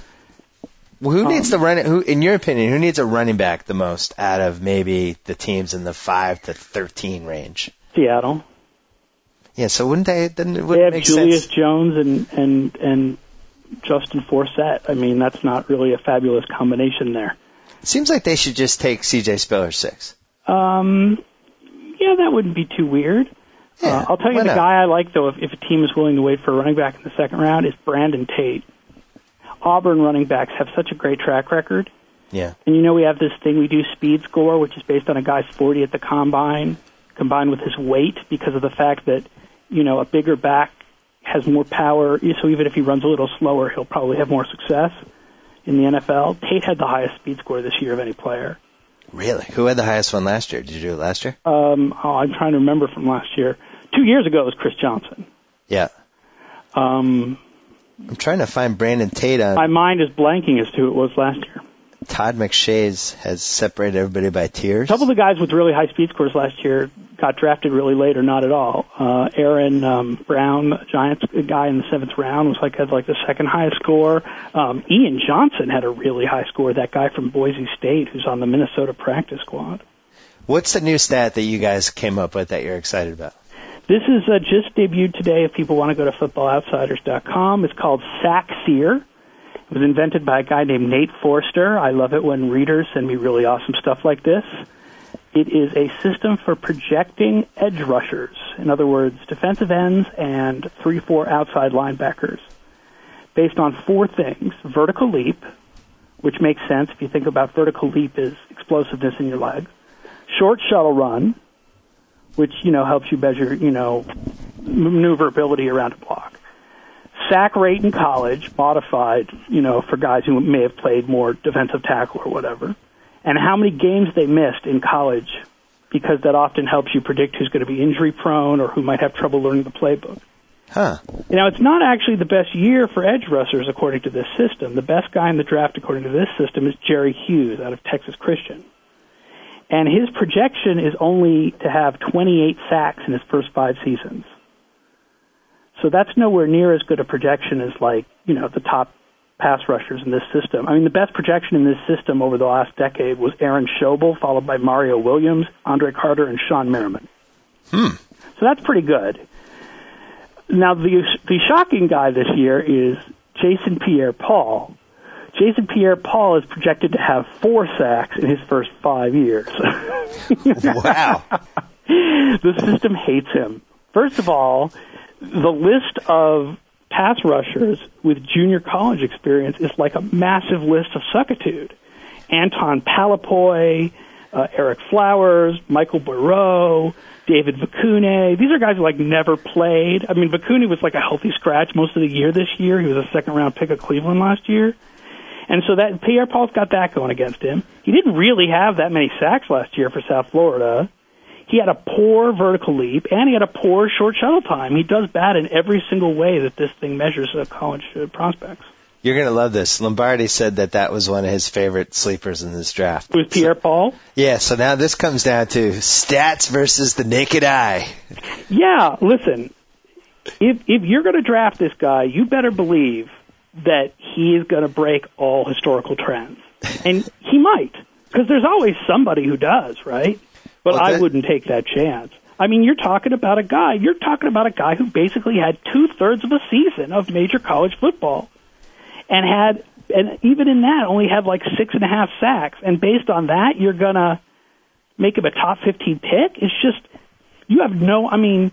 Well, who um, needs the run? Who, in your opinion, who needs a running back the most out of maybe the teams in the five to thirteen range? Seattle. Yeah, so wouldn't they? Then it wouldn't they have make Julius sense? Jones and and and Justin Forsett. I mean, that's not really a fabulous combination there. It seems like they should just take C J Spiller six. Um, yeah, that wouldn't be too weird. Yeah, uh, I'll tell you the not? guy I like, though, if, if a team is willing to wait for a running back in the second round, is Brandon Tate. Auburn running backs have such a great track record. Yeah. And you know we have this thing we do, speed score, which is based on a guy's forty at the combine, combined with his weight, because of the fact that, you know, a bigger back has more power. So even if he runs a little slower, he'll probably have more success in the N F L. Tate had the highest speed score this year of any player. Really? Who had the highest one last year? Did you do it last year? Um, oh, I'm trying to remember from last year. Two years ago it was Chris Johnson. Yeah. Um, I'm trying to find Brandon Tate on. My mind is blanking as to who it was last year. Todd McShay's has separated everybody by tiers. A couple of the guys with really high speed scores last year got drafted really late or not at all. Uh, Aaron um, Brown, Giants guy in the seventh round, was like had like the second highest score. Um, Ian Johnson had a really high score. That guy from Boise State who's on the Minnesota practice squad. What's the new stat that you guys came up with that you're excited about? This is uh, just debuted today. If people want to go to football outsiders dot com, it's called SackSeer. It was invented by a guy named Nate Forster. I love it when readers send me really awesome stuff like this. It is a system for projecting edge rushers. In other words, defensive ends and three four outside linebackers, based on four things. Vertical leap, which makes sense if you think about vertical leap as explosiveness in your legs. Short shuttle run, which, you know, helps you measure, you know, maneuverability around a block. Sack rate in college, modified, you know, for guys who may have played more defensive tackle or whatever. And how many games they missed in college, because that often helps you predict who's going to be injury prone or who might have trouble learning the playbook. Huh. Now, it's not actually the best year for edge rushers according to this system. The best guy in the draft according to this system is Jerry Hughes out of Texas Christian. And his projection is only to have twenty-eight sacks in his first five seasons. So that's nowhere near as good a projection as, like, you know, the top pass rushers in this system. I mean, the best projection in this system over the last decade was Aaron Schobel, followed by Mario Williams, Andre Carter, and Sean Merriman. Hmm. So that's pretty good. Now, the the shocking guy this year is Jason Pierre-Paul. Jason Pierre-Paul is projected to have four sacks in his first five years. Wow. The system hates him. First of all, the list of pass rushers with junior college experience is like a massive list of suckitude. Anton Palapoy, uh, Eric Flowers, Michael Barreau, David Vacune. These are guys who, like, never played. I mean, Vacune was like a healthy scratch most of the year this year. He was a second-round pick of Cleveland last year. And so that Pierre-Paul's got that going against him. He didn't really have that many sacks last year for South Florida. He had a poor vertical leap, and he had a poor short shuttle time. He does bad in every single way that this thing measures uh, college uh, prospects. You're going to love this. Lombardi said that that was one of his favorite sleepers in this draft. With Pierre-Paul? So, yeah, so now this comes down to stats versus the naked eye. Yeah, listen, if if you're going to draft this guy, you better believe that he is going to break all historical trends. And he might, because there's always somebody who does, right? But well, that, I wouldn't take that chance. I mean, you're talking about a guy, you're talking about a guy who basically had two-thirds of a season of major college football and had, and even in that, only had like six and a half sacks. And based on that, you're going to make him a top fifteen pick? It's just, you have no, I mean,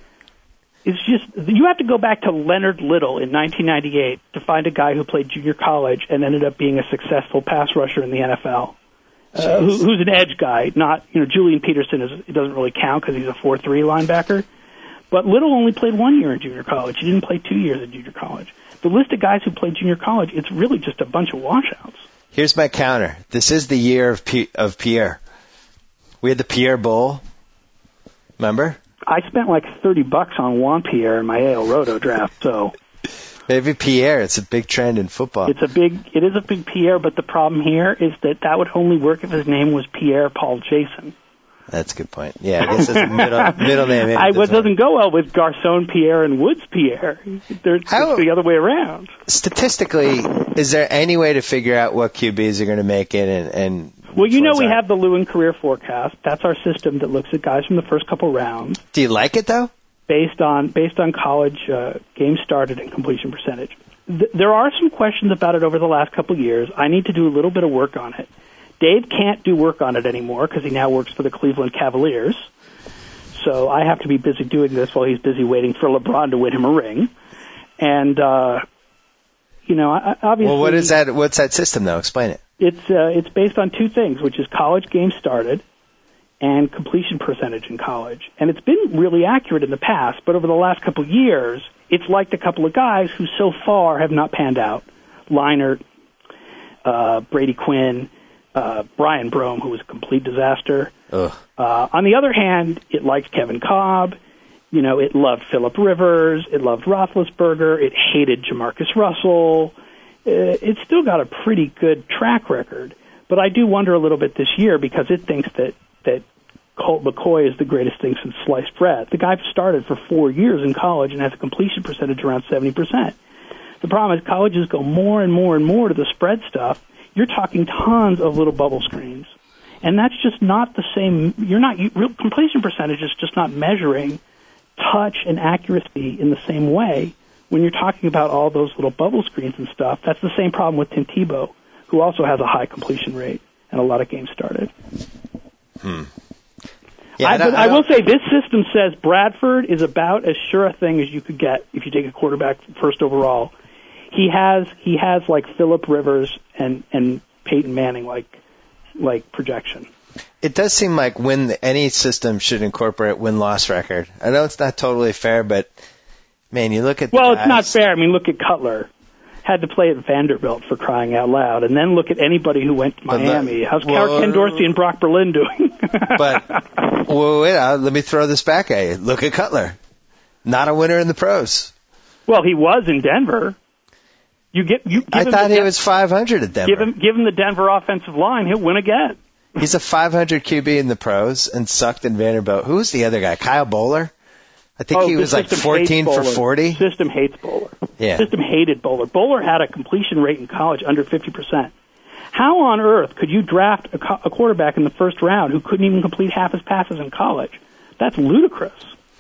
it's just, you have to go back to Leonard Little in nineteen ninety-eight to find a guy who played junior college and ended up being a successful pass rusher in the N F L. Uh, who, who's an edge guy, not, you know, Julian Peterson is, it doesn't really count because he's a four three linebacker. But Little only played one year in junior college. He didn't play two years in junior college. The list of guys who played junior college, it's really just a bunch of washouts. Here's my counter. This is the year of P- of Pierre. We had the Pierre Bowl. Remember? I spent like thirty bucks on Juan Pierre in my A L Roto draft, so. Maybe Pierre. It's a big trend in football. It's a big, it is a big Pierre, but the problem here is that that would only work if his name was Pierre Paul Jason. That's a good point. Yeah, I guess it's a middle, middle name. I, what doesn't go well with Garcon Pierre and Woods Pierre. There's How, the other way around. Statistically, is there any way to figure out what Q Bs are going to make it? And, and well, you know we are? have the Lewin career forecast. That's our system that looks at guys from the first couple rounds. Do you like it though? Based on based on college uh, games started and completion percentage. Th- there are some questions about it over the last couple years. I need to do a little bit of work on it. Dave can't do work on it anymore because he now works for the Cleveland Cavaliers. So I have to be busy doing this while he's busy waiting for LeBron to win him a ring. And, uh, you know, obviously... Well, what is that? What's that system, though? Explain it. It's uh, it's based on two things, which is college games started and completion percentage in college. And it's been really accurate in the past, but over the last couple of years, it's liked a couple of guys who so far have not panned out. Leinart, uh, Brady Quinn... Uh, Brian Brome, who was a complete disaster. Uh, on the other hand, it liked Kevin Cobb. You know, it loved Phillip Rivers. It loved Roethlisberger. It hated Jamarcus Russell. Uh, it's still got a pretty good track record. But I do wonder a little bit this year because it thinks that, that Colt McCoy is the greatest thing since sliced bread. The guy started for four years in college and has a completion percentage around seventy percent. The problem is colleges go more and more and more to the spread stuff. You're talking tons of little bubble screens. And that's just not the same. You're not, you, real completion percentage is just not measuring touch and accuracy in the same way when you're talking about all those little bubble screens and stuff. That's the same problem with Tim Tebow, who also has a high completion rate and a lot of games started. Hmm. Yeah, I, I, but I, I will say this system says Bradford is about as sure a thing as you could get if you take a quarterback first overall. He has he has like Phillip Rivers and, and Peyton Manning like like projection. It does seem like when the, any system should incorporate win-loss record. I know it's not totally fair, but man, you look at the well, guys. It's not fair. I mean, look at Cutler. Had to play at Vanderbilt for crying out loud, and then look at anybody who went to Miami. The, How's well, Ken Dorsey and Brock Berlin doing? But well, wait, uh, let me throw this back at you. Look at Cutler, not a winner in the pros. Well, he was in Denver. You get. You give I him thought the he De- was five hundred at Denver. Give him, give him the Denver offensive line. He'll win again. He's a five hundred Q B in the pros and sucked in Vanderbilt. Who's the other guy? Kyle Bowler? I think oh, he was like fourteen for forty. System hates Bowler. Yeah. System hated Bowler. Bowler had a completion rate in college under fifty percent. How on earth could you draft a, co- a quarterback in the first round who couldn't even complete half his passes in college? That's ludicrous.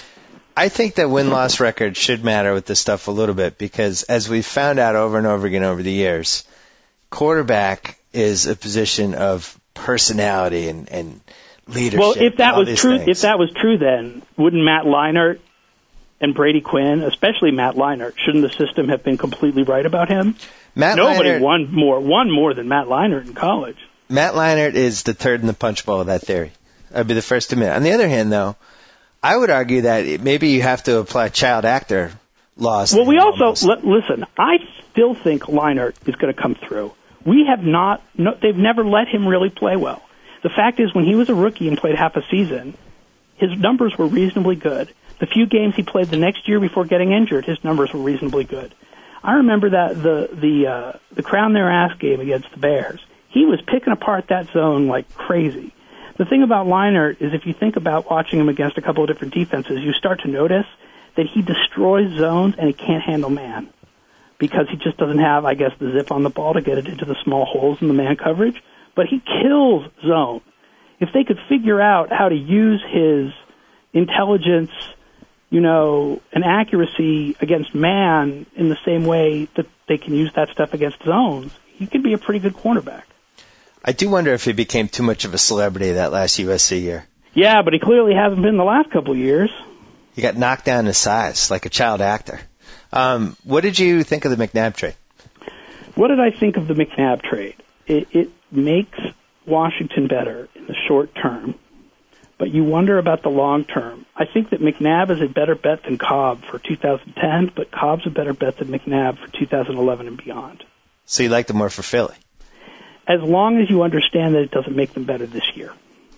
I think that win-loss record should matter with this stuff a little bit because, as we've found out over and over again over the years, quarterback is a position of personality and, and leadership. Well, if that was true, things. if that was true, then wouldn't Matt Leinart and Brady Quinn, especially Matt Leinart, shouldn't the system have been completely right about him? Matt Nobody Leinart, won more won more than Matt Leinart in college. Matt Leinart is the third in the punch bowl of that theory. I'd be the first to admit. On the other hand, though, I would argue that maybe you have to apply child actor laws. Well, we also, almost. l- listen, I still think Leinart is going to come through. We have not, no, they've never let him really play well. The fact is, when he was a rookie and played half a season, his numbers were reasonably good. The few games he played the next year before getting injured, his numbers were reasonably good. I remember that the, the, uh, the crown their ass game against the Bears. He was picking apart that zone like crazy. The thing about Leinart is if you think about watching him against a couple of different defenses, you start to notice that he destroys zones and he can't handle man because he just doesn't have, I guess, the zip on the ball to get it into the small holes in the man coverage. But he kills zone. If they could figure out how to use his intelligence, you know, and accuracy against man in the same way that they can use that stuff against zones, he could be a pretty good cornerback. I do wonder if he became too much of a celebrity that last U S C year. Yeah, but he clearly hasn't been the last couple of years. He got knocked down in size, like a child actor. Um, what did you think of the McNabb trade? What did I think of the McNabb trade? It, it makes Washington better in the short term, but you wonder about the long term. I think that McNabb is a better bet than Cobb for two thousand ten, but Cobb's a better bet than McNabb for two thousand eleven and beyond. So you liked him more for Philly? As long as you understand that it doesn't make them better this year.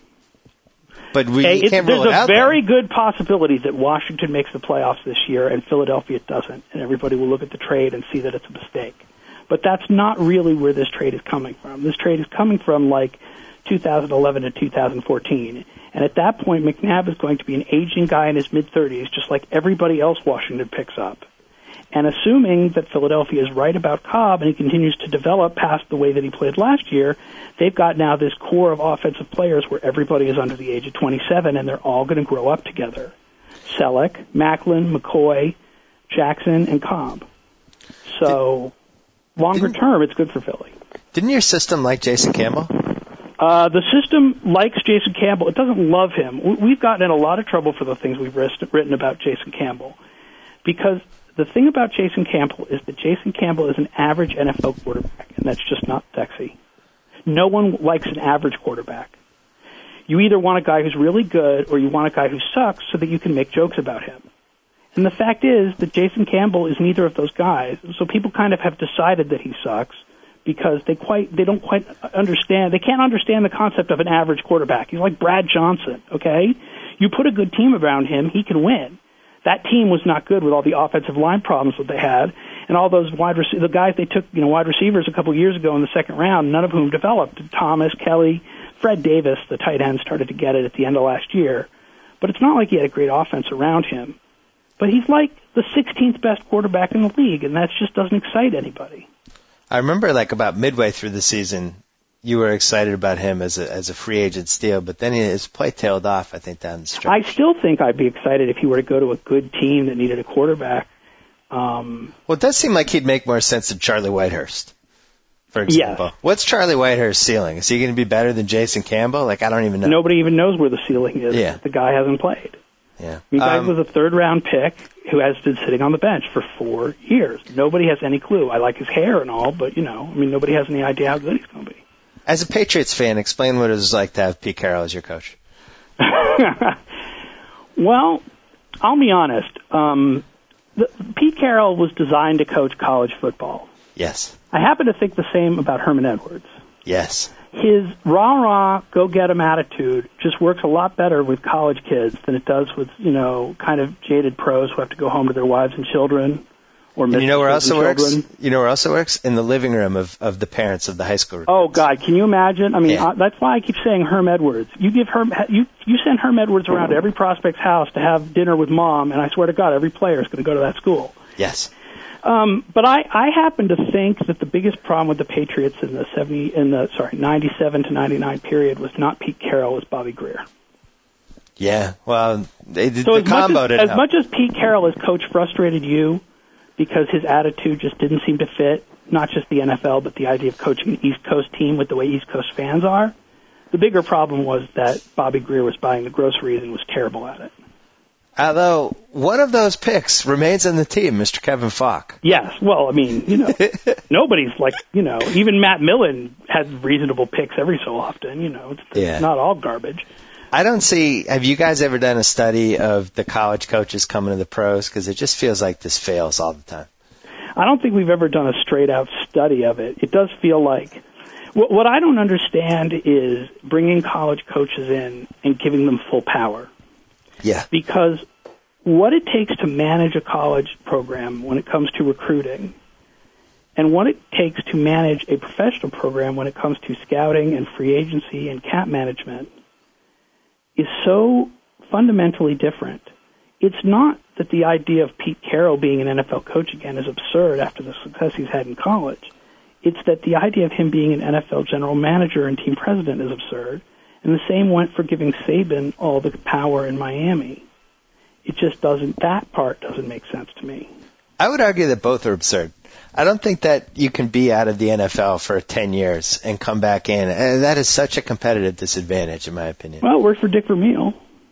But we hey, can't rule it out. There's a very though. good possibility that Washington makes the playoffs this year and Philadelphia doesn't, and everybody will look at the trade and see that it's a mistake. But that's not really where this trade is coming from. This trade is coming from like two thousand eleven to two thousand fourteen, and at that point, McNabb is going to be an aging guy in his mid-thirties, just like everybody else Washington picks up. And assuming that Philadelphia is right about Cobb and he continues to develop past the way that he played last year, they've got now this core of offensive players where everybody is under the age of twenty-seven, and they're all going to grow up together. Selleck, Macklin, McCoy, Jackson, and Cobb. So longer term, it's good for Philly. Didn't your system like Jason Campbell? Uh, the system likes Jason Campbell. It doesn't love him. We've gotten in a lot of trouble for the things we've written about Jason Campbell, because the thing about Jason Campbell is that Jason Campbell is an average N F L quarterback, and that's just not sexy. No one likes an average quarterback. You either want a guy who's really good or you want a guy who sucks so that you can make jokes about him. And the fact is that Jason Campbell is neither of those guys, so people kind of have decided that he sucks because they quite they don't quite understand. They can't understand the concept of an average quarterback. He's like Brad Johnson, okay? You put a good team around him, he can win. That team was not good with all the offensive line problems that they had, and all those wide rec- the guys they took, you know, wide receivers a couple of years ago in the second round, none of whom developed. Thomas, Kelly, Fred Davis, the tight end, started to get it at the end of last year. But it's not like he had a great offense around him. But he's like the sixteenth best quarterback in the league, and that just doesn't excite anybody. I remember, like, about midway through the season, you were excited about him as a as a free agent steal, but then his play tailed off, I think, down the stretch. I still think I'd be excited if he were to go to a good team that needed a quarterback. Um, well, it does seem like he'd make more sense than Charlie Whitehurst, for example. Yes. What's Charlie Whitehurst's ceiling? Is he going to be better than Jason Campbell? Like, I don't even know. Nobody even knows where the ceiling is. Yeah. The guy hasn't played. Yeah. The guy Um, was a third-round pick who has been sitting on the bench for four years. Nobody has any clue. I like his hair and all, but, you know, I mean, nobody has any idea how good he's going to be. As a Patriots fan, explain what it was like to have Pete Carroll as your coach. Well, I'll be honest. Um, the, Pete Carroll was designed to coach college football. Yes. I happen to think the same about Herman Edwards. Yes. His rah-rah, go-get-'em attitude just works a lot better with college kids than it does with, you know, kind of jaded pros who have to go home to their wives and children. Or And you know where else it works? children. You know where else it works? In the living room of, of the parents of the high school recruits. Oh God, can you imagine? I mean, Yeah. uh, that's why I keep saying Herm Edwards. You give Herm, you you send Herm Edwards around to every prospect's house to have dinner with mom, and I swear to God, every player is going to go to that school. Yes. Um, but I, I happen to think that the biggest problem with the Patriots in the seventy in the sorry ninety-seven to ninety-nine period was not Pete Carroll, it was Bobby Greer. Yeah. Well, they did So the as much combo as, didn't as help. much as Pete Carroll as coach frustrated you because his attitude just didn't seem to fit not just the N F L but the idea of coaching an East Coast team with the way East Coast fans are, the bigger problem was that Bobby Greer was buying the groceries and was terrible at it. Although one of those picks remains in the team, Mister Kevin Falk. Yes, well, I mean, you know, nobody's like, you know, even Matt Millen had reasonable picks every so often, you know, it's, Yeah. it's not all garbage. I don't see. Have you guys ever done a study of the college coaches coming to the pros? Because it just feels like this fails all the time. I don't think we've ever done a straight-out study of it. It does feel like what, what I don't understand is bringing college coaches in and giving them full power. Yeah. Because what it takes to manage a college program when it comes to recruiting and what it takes to manage a professional program when it comes to scouting and free agency and cap management is so fundamentally different. It's not that the idea of Pete Carroll being an N F L coach again is absurd after the success he's had in college. It's that the idea of him being an N F L general manager and team president is absurd. And the same went for giving Saban all the power in Miami. It just doesn't, that part doesn't make sense to me. I would argue that both are absurd. I don't think that you can be out of the N F L for ten years and come back in. And that is such a competitive disadvantage, in my opinion. Well, it worked for Dick Vermeil.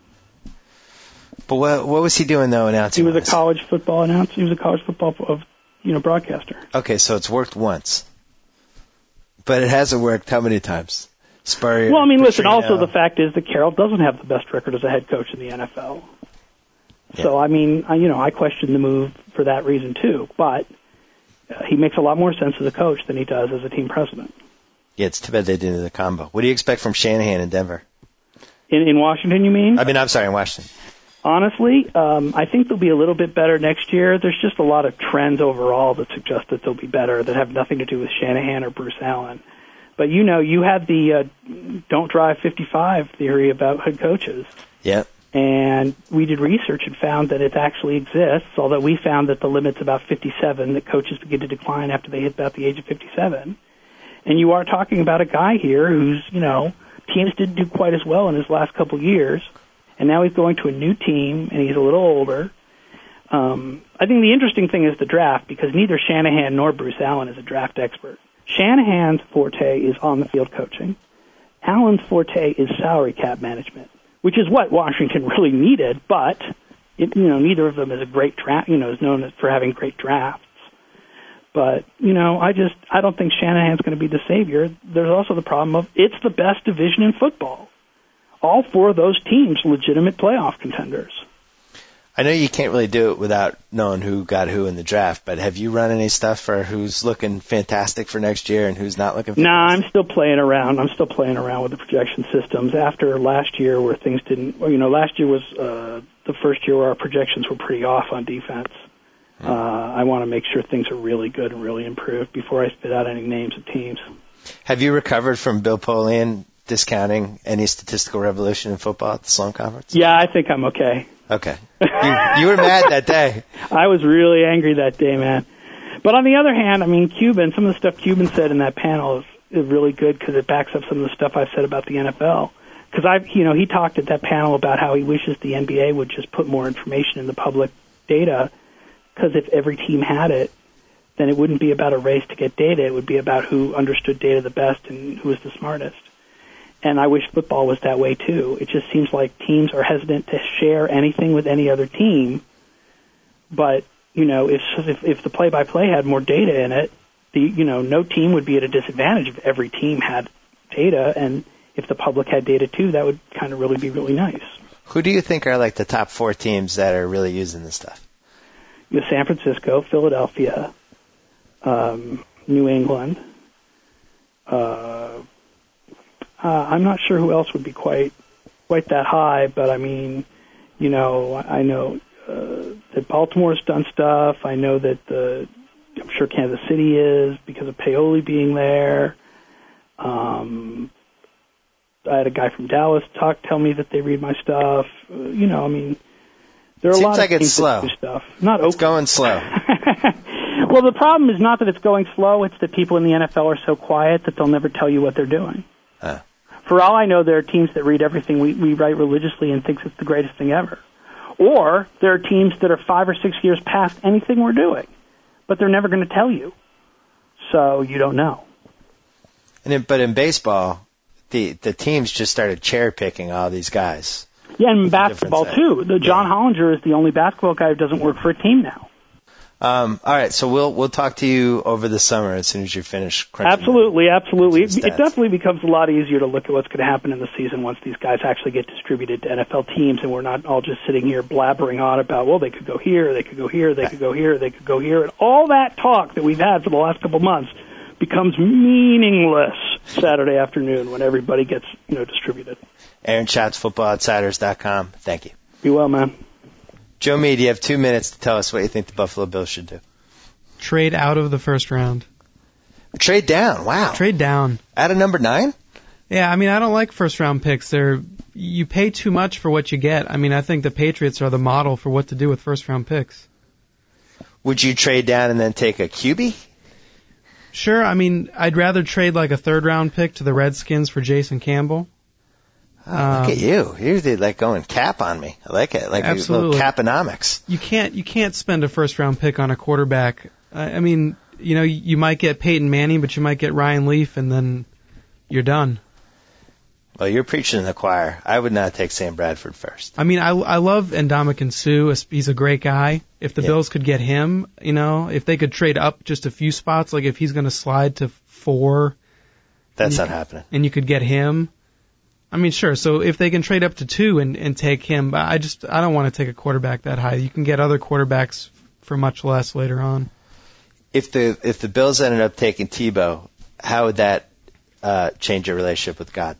But what, what was he doing, though, announcing? He was a college football announcer. He was a college football of, you know, broadcaster. Okay, so it's worked once. But it hasn't worked how many times? Spurrier, well, I mean, listen, Petrino. Also the fact is that Carroll doesn't have the best record as a head coach in the N F L. Yeah. So, I mean, I, you know, I question the move for that reason, too. But uh, he makes a lot more sense as a coach than he does as a team president. Yeah, it's too bad they didn't do the combo. What do you expect from Shanahan in Denver? In, in Washington, you mean? I mean, I'm sorry, in Washington. Honestly, um, I think they'll be a little bit better next year. There's just a lot of trends overall that suggest that they'll be better that have nothing to do with Shanahan or Bruce Allen. But, you know, you had the uh, don't drive fifty-five theory about head coaches. Yeah. And we did research and found that it actually exists, although we found that the limit's about fifty-seven, that coaches begin to decline after they hit about the age of fifty-seven. And you are talking about a guy here who's, you know, teams didn't do quite as well in his last couple of years, and now he's going to a new team, and he's a little older. Um, I think the interesting thing is the draft, because neither Shanahan nor Bruce Allen is a draft expert. Shanahan's forte is on-the-field coaching. Allen's forte is salary cap management, which is what Washington really needed, but it, you know, neither of them is a great draft, you know, is known for having great drafts. But, you know, I just, I don't think Shanahan's going to be the savior. There's also the problem of it's the best division in football. All four of those teams legitimate playoff contenders. I know you can't really do it without knowing who got who in the draft, but have you run any stuff for who's looking fantastic for next year and who's not looking fantastic? No, I'm still playing around. I'm still playing around with the projection systems. After last year where things didn't, well, you know, last year was uh, the first year where our projections were pretty off on defense. Hmm. Uh, I want to make sure things are really good and really improved before I spit out any names of teams. Have you recovered from Bill Polian discounting any statistical revolution in football at the Sloan Conference? Yeah, I think I'm okay. Okay. You, you were mad that day. I was really angry that day, man. But on the other hand, I mean, Cuban, some of the stuff Cuban said in that panel is, is really good because it backs up some of the stuff I've said about the N F L. Because I've, you know, he talked at that panel about how he wishes the N B A would just put more information in the public data. Because if every team had it, then it wouldn't be about a race to get data. It would be about who understood data the best and who was the smartest. And I wish football was that way, too. It just seems like teams are hesitant to share anything with any other team. But, you know, if if, if the play-by-play had more data in it, the you know, no team would be at a disadvantage if every team had data. And if the public had data, too, that would kind of really be really nice. Who do you think are, like, the top four teams that are really using this stuff? You know, San Francisco, Philadelphia, um, New England, uh... Uh, I'm not sure who else would be quite quite that high, but I mean, you know, I know uh, that Baltimore's done stuff. I know that the, I'm sure Kansas City is because of Paoli being there. Um, I had a guy from Dallas talk tell me that they read my stuff. Uh, you know, I mean, there are Seems a lot like of it's things that slow. do stuff. Not it's open. going slow. Well, the problem is not that it's going slow. It's that people in the N F L are so quiet that they'll never tell you what they're doing. Uh. For all I know, there are teams that read everything we, we write religiously and thinks it's the greatest thing ever. Or there are teams that are five or six years past anything we're doing, but they're never going to tell you. So you don't know. And in, but in baseball, the the teams just started cherry picking all these guys. Yeah, and in basketball too. The John yeah. Hollinger is the only basketball guy who doesn't work for a team now. Um, all right, so we'll we'll talk to you over the summer as soon as you finish crunching. Absolutely, absolutely. It, stats. it definitely becomes a lot easier to look at what's going to happen in the season once these guys actually get distributed to N F L teams, and we're not all just sitting here blabbering on about, well, they could go here, they could go here, they could go here, they could go here, and all that talk that we've had for the last couple of months becomes meaningless Saturday afternoon when everybody gets, you know, distributed. Aaron Schatz, football outsiders dot com. Thank you. Be well, man. Joe Meade, you have two minutes to tell us what you think the Buffalo Bills should do. Trade out of the first round. Trade down. Wow. Trade down. Out of number nine? Yeah, I mean, I don't like first round picks. They're you pay too much for what you get. I mean, I think the Patriots are the model for what to do with first round picks. Would you trade down and then take a Q B? Sure. I mean, I'd rather trade like a third round pick to the Redskins for Jason Campbell. Oh, um, look at you. You're the, like going cap on me. I like it. Like absolutely. A little caponomics. You can't you can't spend a first round pick on a quarterback. I, I mean, you know, you might get Peyton Manning, but you might get Ryan Leaf, and then you're done. Well, you're preaching in the choir. I would not take Sam Bradford first. I mean, I, I love Ndamukong Suh. He's a great guy. If the yeah. Bills could get him, you know, if they could trade up just a few spots, like if he's going to slide to four. That's not you, happening. And you could get him. I mean, sure. So if they can trade up to two and, and take him, but I just, I don't want to take a quarterback that high. You can get other quarterbacks for much less later on. If the, if the Bills ended up taking Tebow, how would that, uh, change your relationship with God?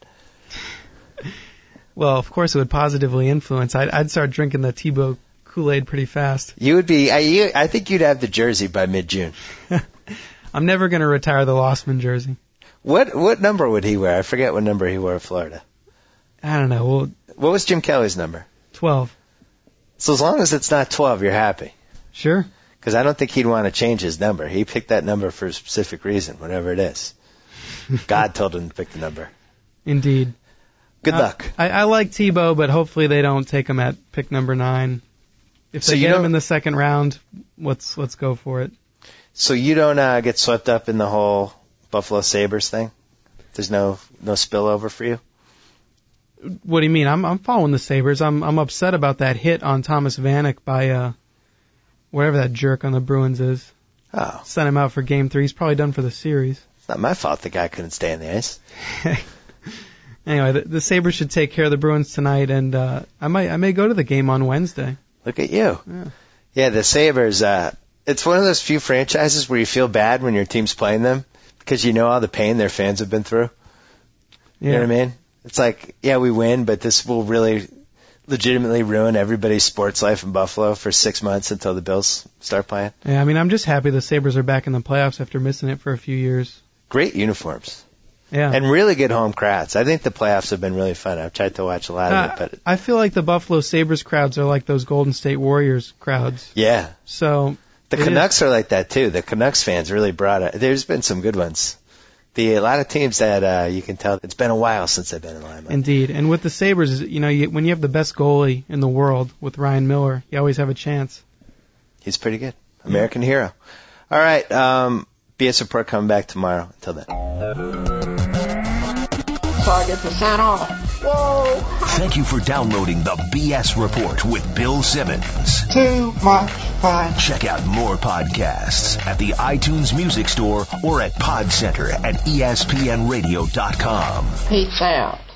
Well, of course, it would positively influence. I'd, I'd start drinking the Tebow Kool-Aid pretty fast. You would be. I, you, I think you'd have the jersey by mid-June. I'm never going to retire the Lossman jersey. What what number would he wear? I forget what number he wore in Florida. I don't know. Well, what was Jim Kelly's number? twelve. So as long as it's not twelve, you're happy. Sure. Because I don't think he'd want to change his number. He picked that number for a specific reason, whatever it is. God told him to pick the number. Indeed. Good uh, luck. I, I like Tebow, but hopefully they don't take him at pick number nine. If so they get him in the second round, let's let's go for it. So you don't uh, get swept up in the whole Buffalo Sabres thing? There's no no spillover for you? What do you mean? I'm I'm following the Sabres. I'm I'm upset about that hit on Thomas Vanek by uh whatever that jerk on the Bruins is. Oh. Sent him out for game three. He's probably done for the series. It's not my fault the guy couldn't stay on the ice. Anyway, the, the Sabres should take care of the Bruins tonight, and uh, I might I may go to the game on Wednesday. Look at you. Yeah, yeah the Sabres, uh, it's one of those few franchises where you feel bad when your team's playing them because you know all the pain their fans have been through. Yeah. You know what I mean? It's like, yeah, we win, but this will really legitimately ruin everybody's sports life in Buffalo for six months until the Bills start playing. Yeah, I mean, I'm just happy the Sabres are back in the playoffs after missing it for a few years. Great uniforms. Yeah. And really good home crowds. I think the playoffs have been really fun. I've tried to watch a lot of uh, it, but I feel like the Buffalo Sabres crowds are like those Golden State Warriors crowds. Yeah. So the Canucks is. are like that too. The Canucks fans really brought it. There's been some good ones. The a lot of teams that uh, you can tell it's been a while since they've been in limelight. Indeed. And with the Sabres, you know, you, when you have the best goalie in the world with Ryan Miller, you always have a chance. He's pretty good. American yeah. hero. All right. Um, B S Report coming back tomorrow. Until then. So I get to sign off. Whoa! Thank you for downloading the B S Report with Bill Simmons. Too much fun. Check out more podcasts at the iTunes Music Store or at Pod Center at E S P N radio dot com. Peace out.